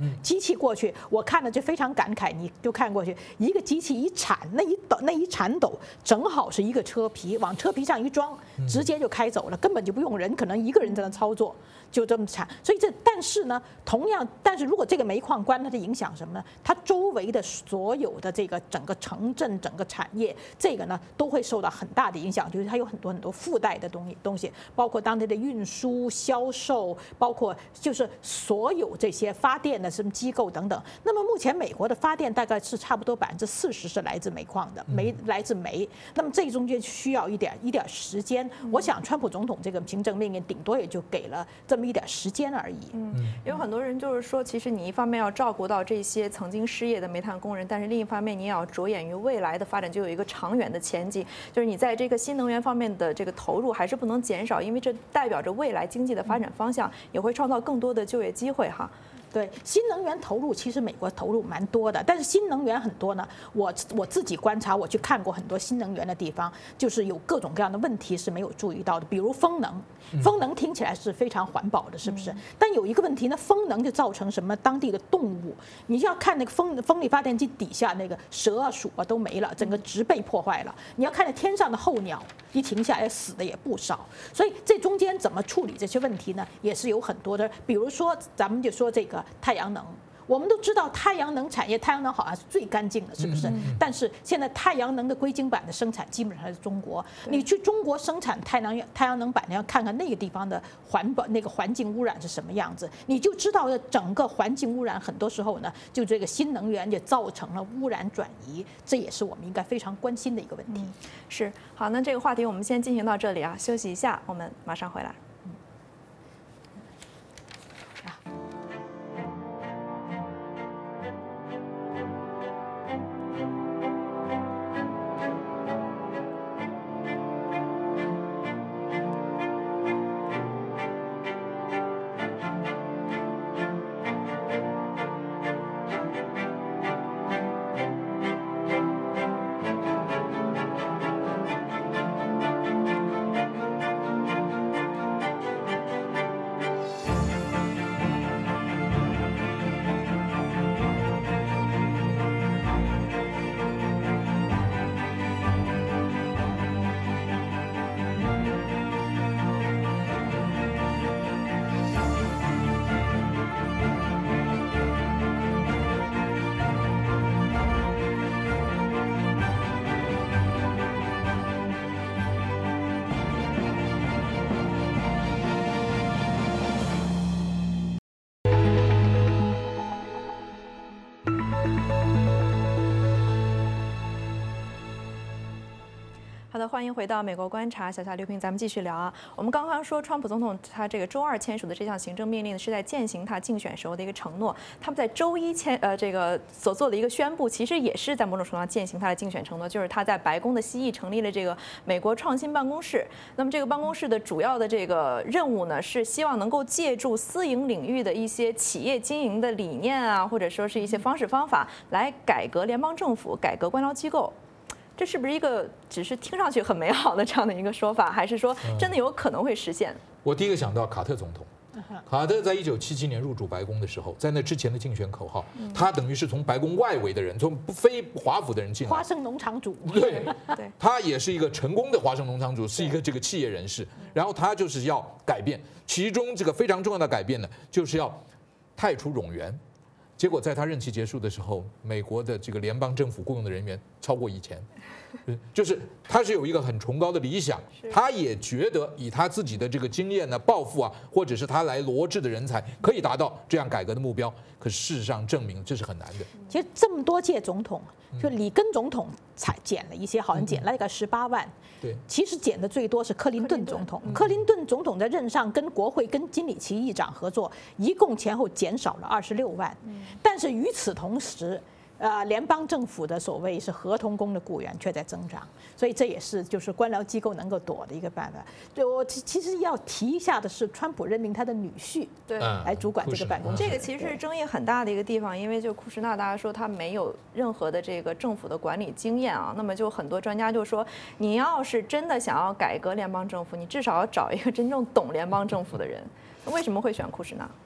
机器过去，我看了就非常感慨。你就看过去，一个机器一铲，那一铲斗正好是一个车皮，往车皮上一装，直接就开走了，根本就不用人，可能一个人在那操作，就这么铲。所以但是呢，但是如果这个煤矿关，它的影响什么呢？它周围的所有的这个整个城镇、整个产业，这个呢都会受到很大的影响，就是它有很多附带的东西，包括当地的运输、销售，包括就是所有这些发电的什么机构等等。那么目前美国的发电大概是差不多40%是来自煤矿的，来自煤。那么这中间需要一点时间。我想川普总统这个行政命令顶多也就给了这么一点时间而已。 有很多人就是说，其实你一方面要照顾到这些曾经失业的煤炭工人，但是另一方面你也要着眼于未来的发展，就有一个长远的前景，就是你在这个新能源方面的这个投入还是不能减少，因为这代表着未来经济的发展方向，也会创造更多的就业机会哈。 对，新能源投入其实美国投入蛮多的，但是新能源很多呢，我自己观察，我去看过很多新能源的地方，就是有各种各样的问题是没有注意到的，比如风能。风能听起来是非常环保的，是不是？但有一个问题呢，风能就造成什么？当地的动物，你就要看那个风力发电机底下那个蛇啊、鼠啊都没了，整个植被破坏了。你要看那天上的候鸟，一停下来死的也不少。所以这中间怎么处理这些问题呢？也是有很多的，比如说咱们就说这个太阳能。我们都知道太阳能产业，太阳能好像是最干净的，是不是？但是现在太阳能的硅晶板的生产基本上是中国。你去中国生产太阳能板，你要看看那个地方的环境污染是什么样子，你就知道整个环境污染很多时候呢，就这个新能源也造成了污染转移，这也是我们应该非常关心的一个问题。 是，好，那这个话题我们先进行到这里啊，休息一下，我们马上回来。好的，欢迎回到美国观察，小刘平，咱们继续聊啊。我们刚刚说，川普总统他这个周二签署的这项行政命令是在践行他竞选时候的一个承诺。他们在周一这个所做的一个宣布，其实也是在某种程度上践行他的竞选承诺，就是他在白宫的西翼成立了这个美国创新办公室。那么这个办公室的主要的这个任务呢，是希望能够借助私营领域的一些企业经营的理念啊，或者说是一些方式方法，来改革联邦政府，改革官僚机构。这是不是一个只是听上去很美好的这样的一个说法，还是说真的有可能会实现？ 我第一个想到卡特总统。卡特在1977年入主白宫的时候，在那之前的竞选口号，他等于是从白宫外围的人，从非华府的人进来。 花生农场主， 对，他也是一个成功的花生农场主，是一个这个企业人士。然后他就是要改变，其中这个非常重要的改变呢，就是要汰除冗员。结果在他任期结束的时候，美国的这个联邦政府雇佣的人员超过以前，就是他是有一个很崇高的理想，他也觉得以他自己的这个经验呢、抱负啊，或者是他来罗致的人才，可以达到这样改革的目标。可是事实上证明这是很难的。 其实这么多届总统，就里根总统才减了一些，好像减了一个18万。 对， 其实减的最多是克林顿总统。克林顿总统在任上跟国会跟金里奇议长合作，一共前后减少了26万。但是与此同时，联邦政府的所谓是合同工的雇员却在增长，所以这也是就是官僚机构能够躲的一个办法。对，我其实要提一下的是，川普任命他的女婿对来主管这个办公室。 这个其实是争议很大的一个地方，因为就库什纳，大家说他没有任何的这个政府的管理经验啊。那么就很多专家就说，你要是真的想要改革联邦政府，你至少要找一个真正懂联邦政府的人。为什么会选库什纳？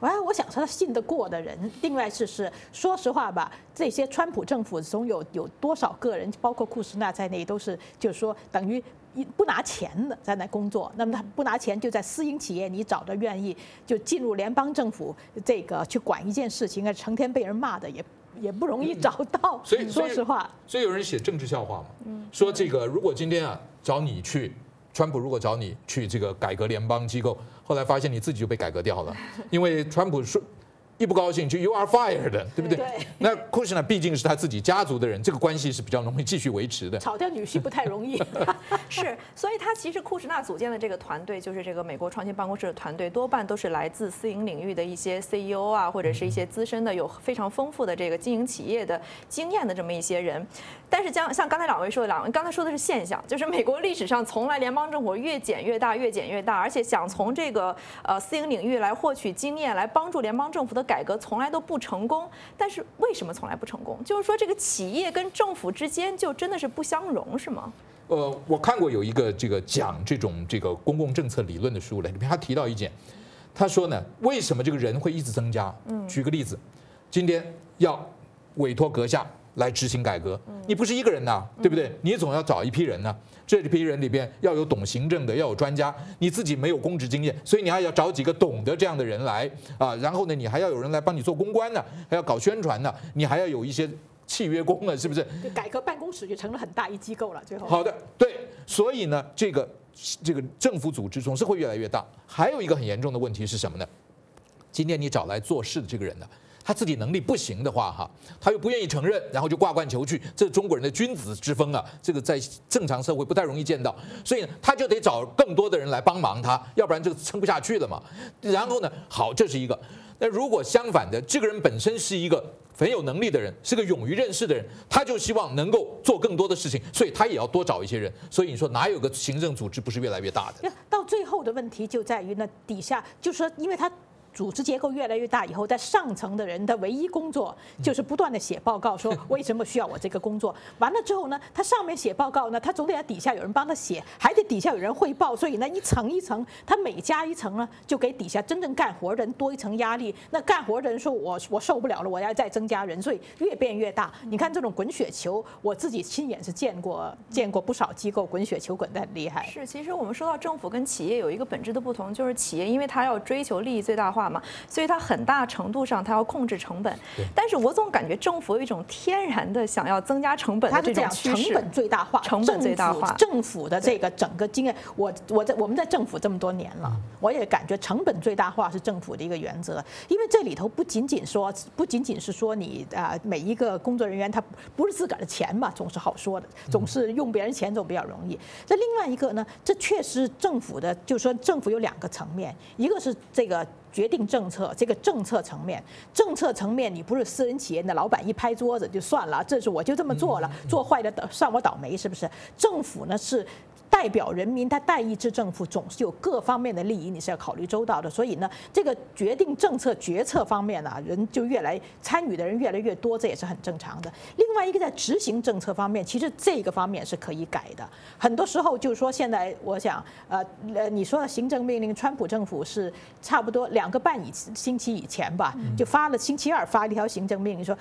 我想说他信得过的人。另外是说实话吧，这些川普政府中有多少个人，包括库什纳在内，都是就是说等于不拿钱的在那工作。那么他不拿钱，就在私营企业，你找的愿意就进入联邦政府这个去管一件事情，成天被人骂的也不容易找到。 所以说实话， 所以有人写政治笑话嘛，说这个如果今天找你去。川普如果找你去这个改革联邦机构，后来发现你自己就被改革掉了，因为川普说一不高兴就 You are fired， 对不对？那库什纳毕竟是他自己家族的人，这个关系是比较容易继续维持的。 炒掉女婿不太容易。 是，所以他其实库什纳组建的这个团队，就是这个美国创新办公室的团队，多半都是来自私营领域的一些 CEO 啊，或者是一些资深的有非常丰富的这个经营企业的经验的这么一些人。但是像刚才两位说的，刚才说的是现象，就是美国历史上从来联邦政府越减越大，越减越大，而且想从这个私营领域来获取经验，来帮助联邦政府的改革，从来都不成功。但是为什么从来不成功？就是说这个企业跟政府之间就真的是不相容，是吗？ 我看过有一个讲这个公共政策理论的书里面，他提到一点，他说呢，为什么这个人会一直增加？举个例子，今天要委托阁下来执行改革，你不是一个人呐，对不对？你总要找一批人呐，这批人里边要有懂行政的，要有专家，你自己没有公职经验，所以你还要找几个懂得这样的人来啊，然后呢，你还要有人来帮你做公关呢，还要搞宣传呢，你还要有一些契约工了，是不是？ 改革办公室就成了很大一机构了，最后。 好的，对，所以呢，这个政府组织总是会越来越大。还有一个很严重的问题是什么呢？今天你找来做事的这个人呢，他自己能力不行的话，他又不愿意承认，然后就挂冠求去，这是中国人的君子之风啊，这个在正常社会不太容易见到，所以呢，他就得找更多的人来帮忙他，要不然这个撑不下去了嘛。然后呢，好，这是一个。那如果相反的，这个人本身是一个很有能力的人，是个勇于认识的人，他就希望能够做更多的事情，所以他也要多找一些人。所以你说哪有个行政组织不是越来越大的？ 到最后的问题就在于那底下，就是说，因为他组织结构越来越大以后，在上层的人的唯一工作就是不断的写报告，说为什么需要我这个工作。完了之后呢，他上面写报告呢，他总得底下有人帮他写，还得底下有人汇报，所以呢，一层一层，他每加一层呢，就给底下真正干活的人多一层压力。那干活的人说我受不了了，我要再增加人，所以越变越大。你看这种滚雪球，我自己亲眼是见过不少机构滚雪球滚得很厉害。 是，其实我们说到政府跟企业有一个本质的不同，就是企业因为它要追求利益最大化嘛，所以它很大程度上它要控制成本。但是我总感觉政府有一种天然的想要增加成本的这种趋势。 成本最大化， 成本最大化。 政府的这个整个经验，我们在政府这么多年了，我也感觉成本最大化是政府的一个原则。因为这里头不仅仅是说你每一个工作人员他不是自个儿的钱嘛，总是好说的，总是用别人钱总比较容易。这另外一个呢，这确实政府的，就是说政府有两个层面，一个是这个决定政策，这个政策层面，你不是私人企业的老板一拍桌子就算了，这是我就这么做了，做坏的算我倒霉，是不是？政府呢是代表人民，他代议制政府总是有各方面的利益，你是要考虑周到的。所以呢，这个决定政策决策方面呢，人就参与的人越来越多，这也是很正常的。另外一个在执行政策方面，其实这个方面是可以改的。很多时候就是说，现在我想，你说的行政命令，川普政府是差不多2个半星期以前吧，就星期二发了一条行政命令，说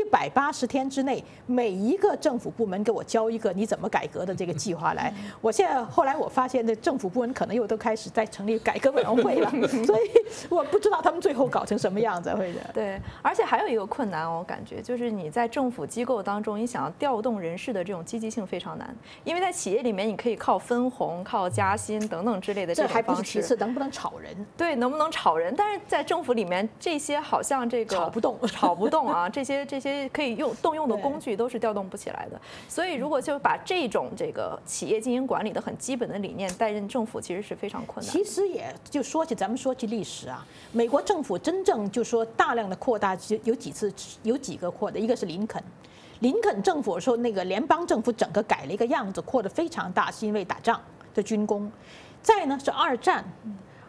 180天之内，每一个政府部门给我交一个你怎么改革的这个计划来。后来我发现，这政府部门可能又都开始在成立改革委员会了，所以我不知道他们最后搞成什么样子会的。 对，而且还有一个困难，我感觉就是你在政府机构当中，你想要调动人事的这种积极性非常难，因为在企业里面你可以靠分红、靠加薪等等之类的这种方式。 这还不是其次，能不能炒人？ 对，能不能炒人？但是在政府里面，这些好像这个炒不动啊，这些可以动用的工具都是调动不起来的。所以如果就把这种企业经营管理的很基本的理念带进政府，其实是非常困难。 其实也就咱们说起历史啊，美国政府真正就说大量的扩大，有几个扩的，一个是林肯政府的时候，那个联邦政府整个改了一个样子，扩得非常大，是因为打仗的军工。再呢是二战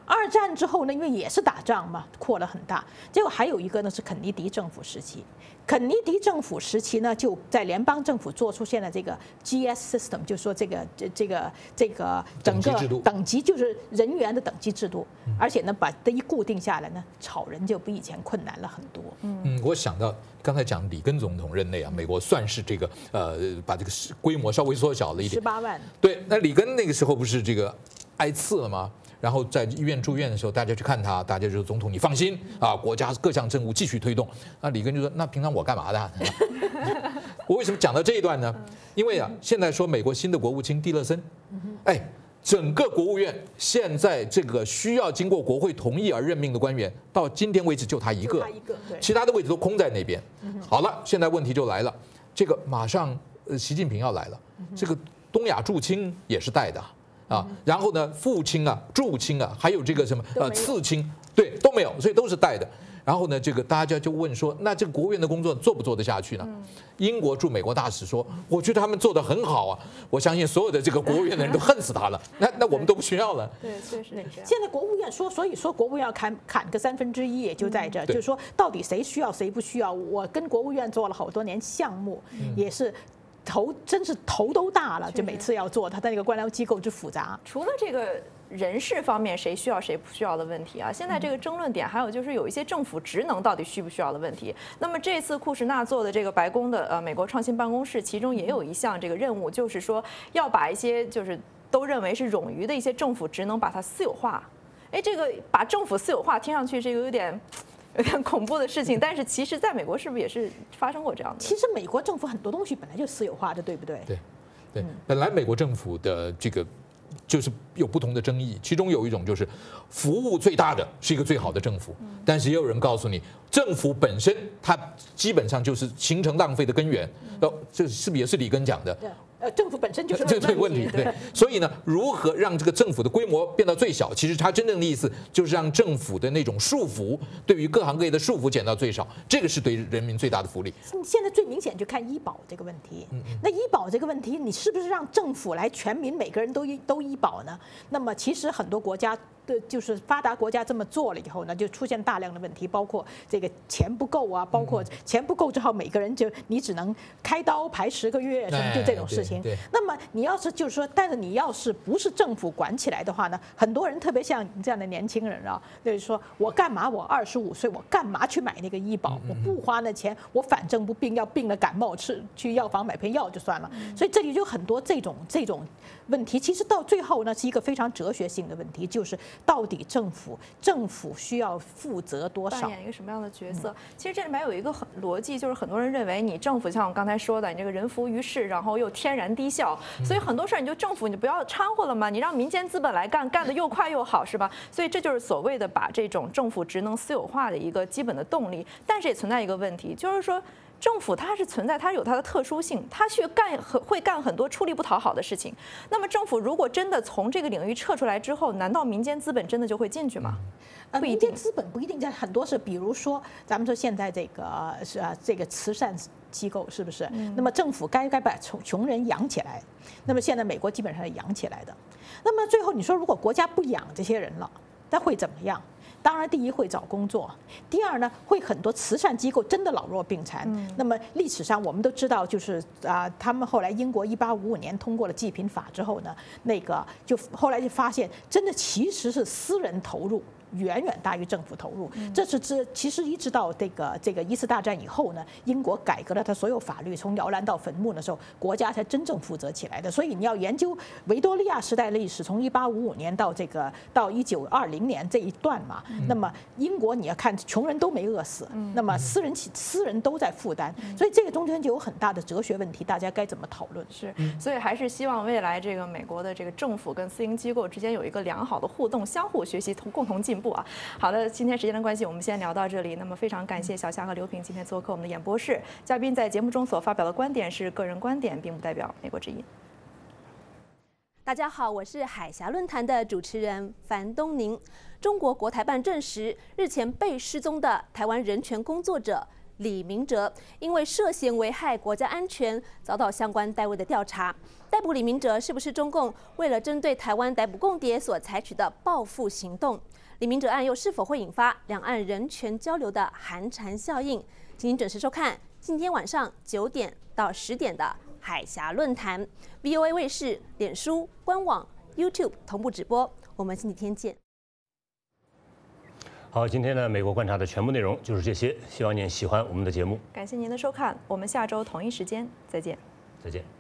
2战之后呢，因为也是打仗嘛，扩了很大。结果还有一个呢是肯尼迪政府时期。肯尼迪政府时期呢，就在联邦政府做出现了这个 GS system， 就是说这个整个等级就是人员的等级制度，而且呢把这一固定下来呢，炒人就比以前困难了很多。 我想到刚才讲里根总统任内啊，美国算是这个把这个规模稍微缩小了一点 ，18万。 对，那里根那个时候不是这个挨刺了吗？然后在医院住院的时候，大家去看他，大家就说总统你放心啊，国家各项政务继续推动。那里根就说那平常我干嘛的？我为什么讲到这一段呢？因为啊，现在说美国新的国务卿蒂勒森，整个国务院现在这个需要经过国会同意而任命的官员，到今天为止就他一个，其他的位置都空在那边。好了，现在问题就来了，这个马上习近平要来了，这个东亚驻青也是带的。然后呢，副青啊、驻青啊，还有这个什么次青，对，都没有，所以都是带的。然后呢，这个大家就问说，那这个国务院的工作做不做得下去呢？英国驻美国大使说，我觉得他们做得很好啊，我相信所有的这个国务院的人都恨死他了。那我们都不需要了。 对，确实是这样。现在国务院说，所以说国务院要砍个1/3，也就在这，就是说到底谁需要谁不需要。我跟国务院做了好多年项目，也是。真是头都大了，就每次要做，他的那个官僚机构之复杂。 除了这个人事方面谁需要谁不需要的问题啊，现在这个争论点还有就是有一些政府职能到底需不需要的问题。那么这次库什纳做的这个白宫的美国创新办公室，其中也有一项这个任务，就是说要把一些就是都认为是冗余的一些政府职能把它私有化。这个把政府私有化听上去是一个有点恐怖的事情，但是其实在美国是不是也是发生过这样的？ 其实美国政府很多东西本来就私有化的，对不对？ 对，本来美国政府的这个就是有不同的争议，其中有一种就是服务最大的是一个最好的政府，但是也有人告诉你，政府本身它基本上就是形成浪费的根源。这是不是也是里根讲的？ 政府本身就是这个问题，对。所以呢，如何让这个政府的规模变到最小？其实它真正的意思就是让政府的那种束缚，对于各行各业的束缚减到最少，这个是对人民最大的福利。 现在最明显就看医保这个问题。那医保这个问题，你是不是让政府来全民每个人都医保呢？那么其实很多国家就是发达国家这么做了以后呢，就出现大量的问题，包括这个钱不够啊，包括钱不够之后每个人就你只能开刀排10个月什么，就这种事情。那么你要是就是说，但是你要是不是政府管起来的话呢，很多人特别像你这样的年轻人啊，就是说我干嘛？我25岁，我干嘛去买那个医保？我不花那钱，我反正不病，要病了感冒去药房买片药就算了。所以这里就很多这种问题，其实到最后呢是一个非常哲学性的问题，就是到底政府需要负责多少， 扮演一个什么样的角色？其实这里面有一个逻辑，就是很多人认为你政府像我刚才说的，你这个人浮于事，然后又天然低效，所以很多事儿你就政府你不要掺和了嘛，你让民间资本来干得又快又好，是吧？所以这就是所谓的把这种政府职能私有化的一个基本的动力。但是也存在一个问题，就是说政府它是存在，它有它的特殊性，它会干很多出力不讨好的事情。那么政府如果真的从这个领域撤出来之后，难道民间资本真的就会进去吗？ 民间资本不一定，在很多是，比如说咱们说现在这个慈善机构是不是？那么政府该把穷人养起来，那么现在美国基本上是养起来的。那么最后你说，如果国家不养这些人了，那会怎么样？当然，第一会找工作，第二呢，会很多慈善机构真的老弱病残。那么历史上我们都知道，就是他们后来英国1855年通过了济贫法之后呢，那个就后来就发现，真的其实是私人投入远远大于政府投入。其实一直到这个1次大战以后呢，英国改革了它所有法律，从摇篮到坟墓的时候，国家才真正负责起来的。所以你要研究维多利亚时代历史，从1855年到1920年这一段嘛，那么英国你要看穷人都没饿死，那么私人都在负担，所以这个中间就有很大的哲学问题，大家该怎么讨论？ 是，所以还是希望未来这个美国的这个政府跟私营机构之间有一个良好的互动，相互学习，共同进步啊。好的，今天时间的关系，我们先聊到这里。那么非常感谢小夏和刘平今天做客我们的演播室。嘉宾在节目中所发表的观点是个人观点，并不代表美国之音。 大家好，我是海峡论坛的主持人樊东宁。中国国台办证实，日前被失踪的台湾人权工作者李明哲，因为涉嫌危害国家安全，遭到相关单位的调查。但逮捕李明哲是不是中共为了针对台湾逮捕共谍所采取的报复行动？李明哲案又是否会引发两岸人权交流的寒蝉效应？请您准时收看今天晚上9点到10点的海峡论坛 ，VOA 卫视、脸书官网、YouTube 同步直播。我们星期天见。 好，今天的美国观察的全部内容就是这些，希望您喜欢我们的节目。 感谢您的收看，我们下周同一时间再见。 再见。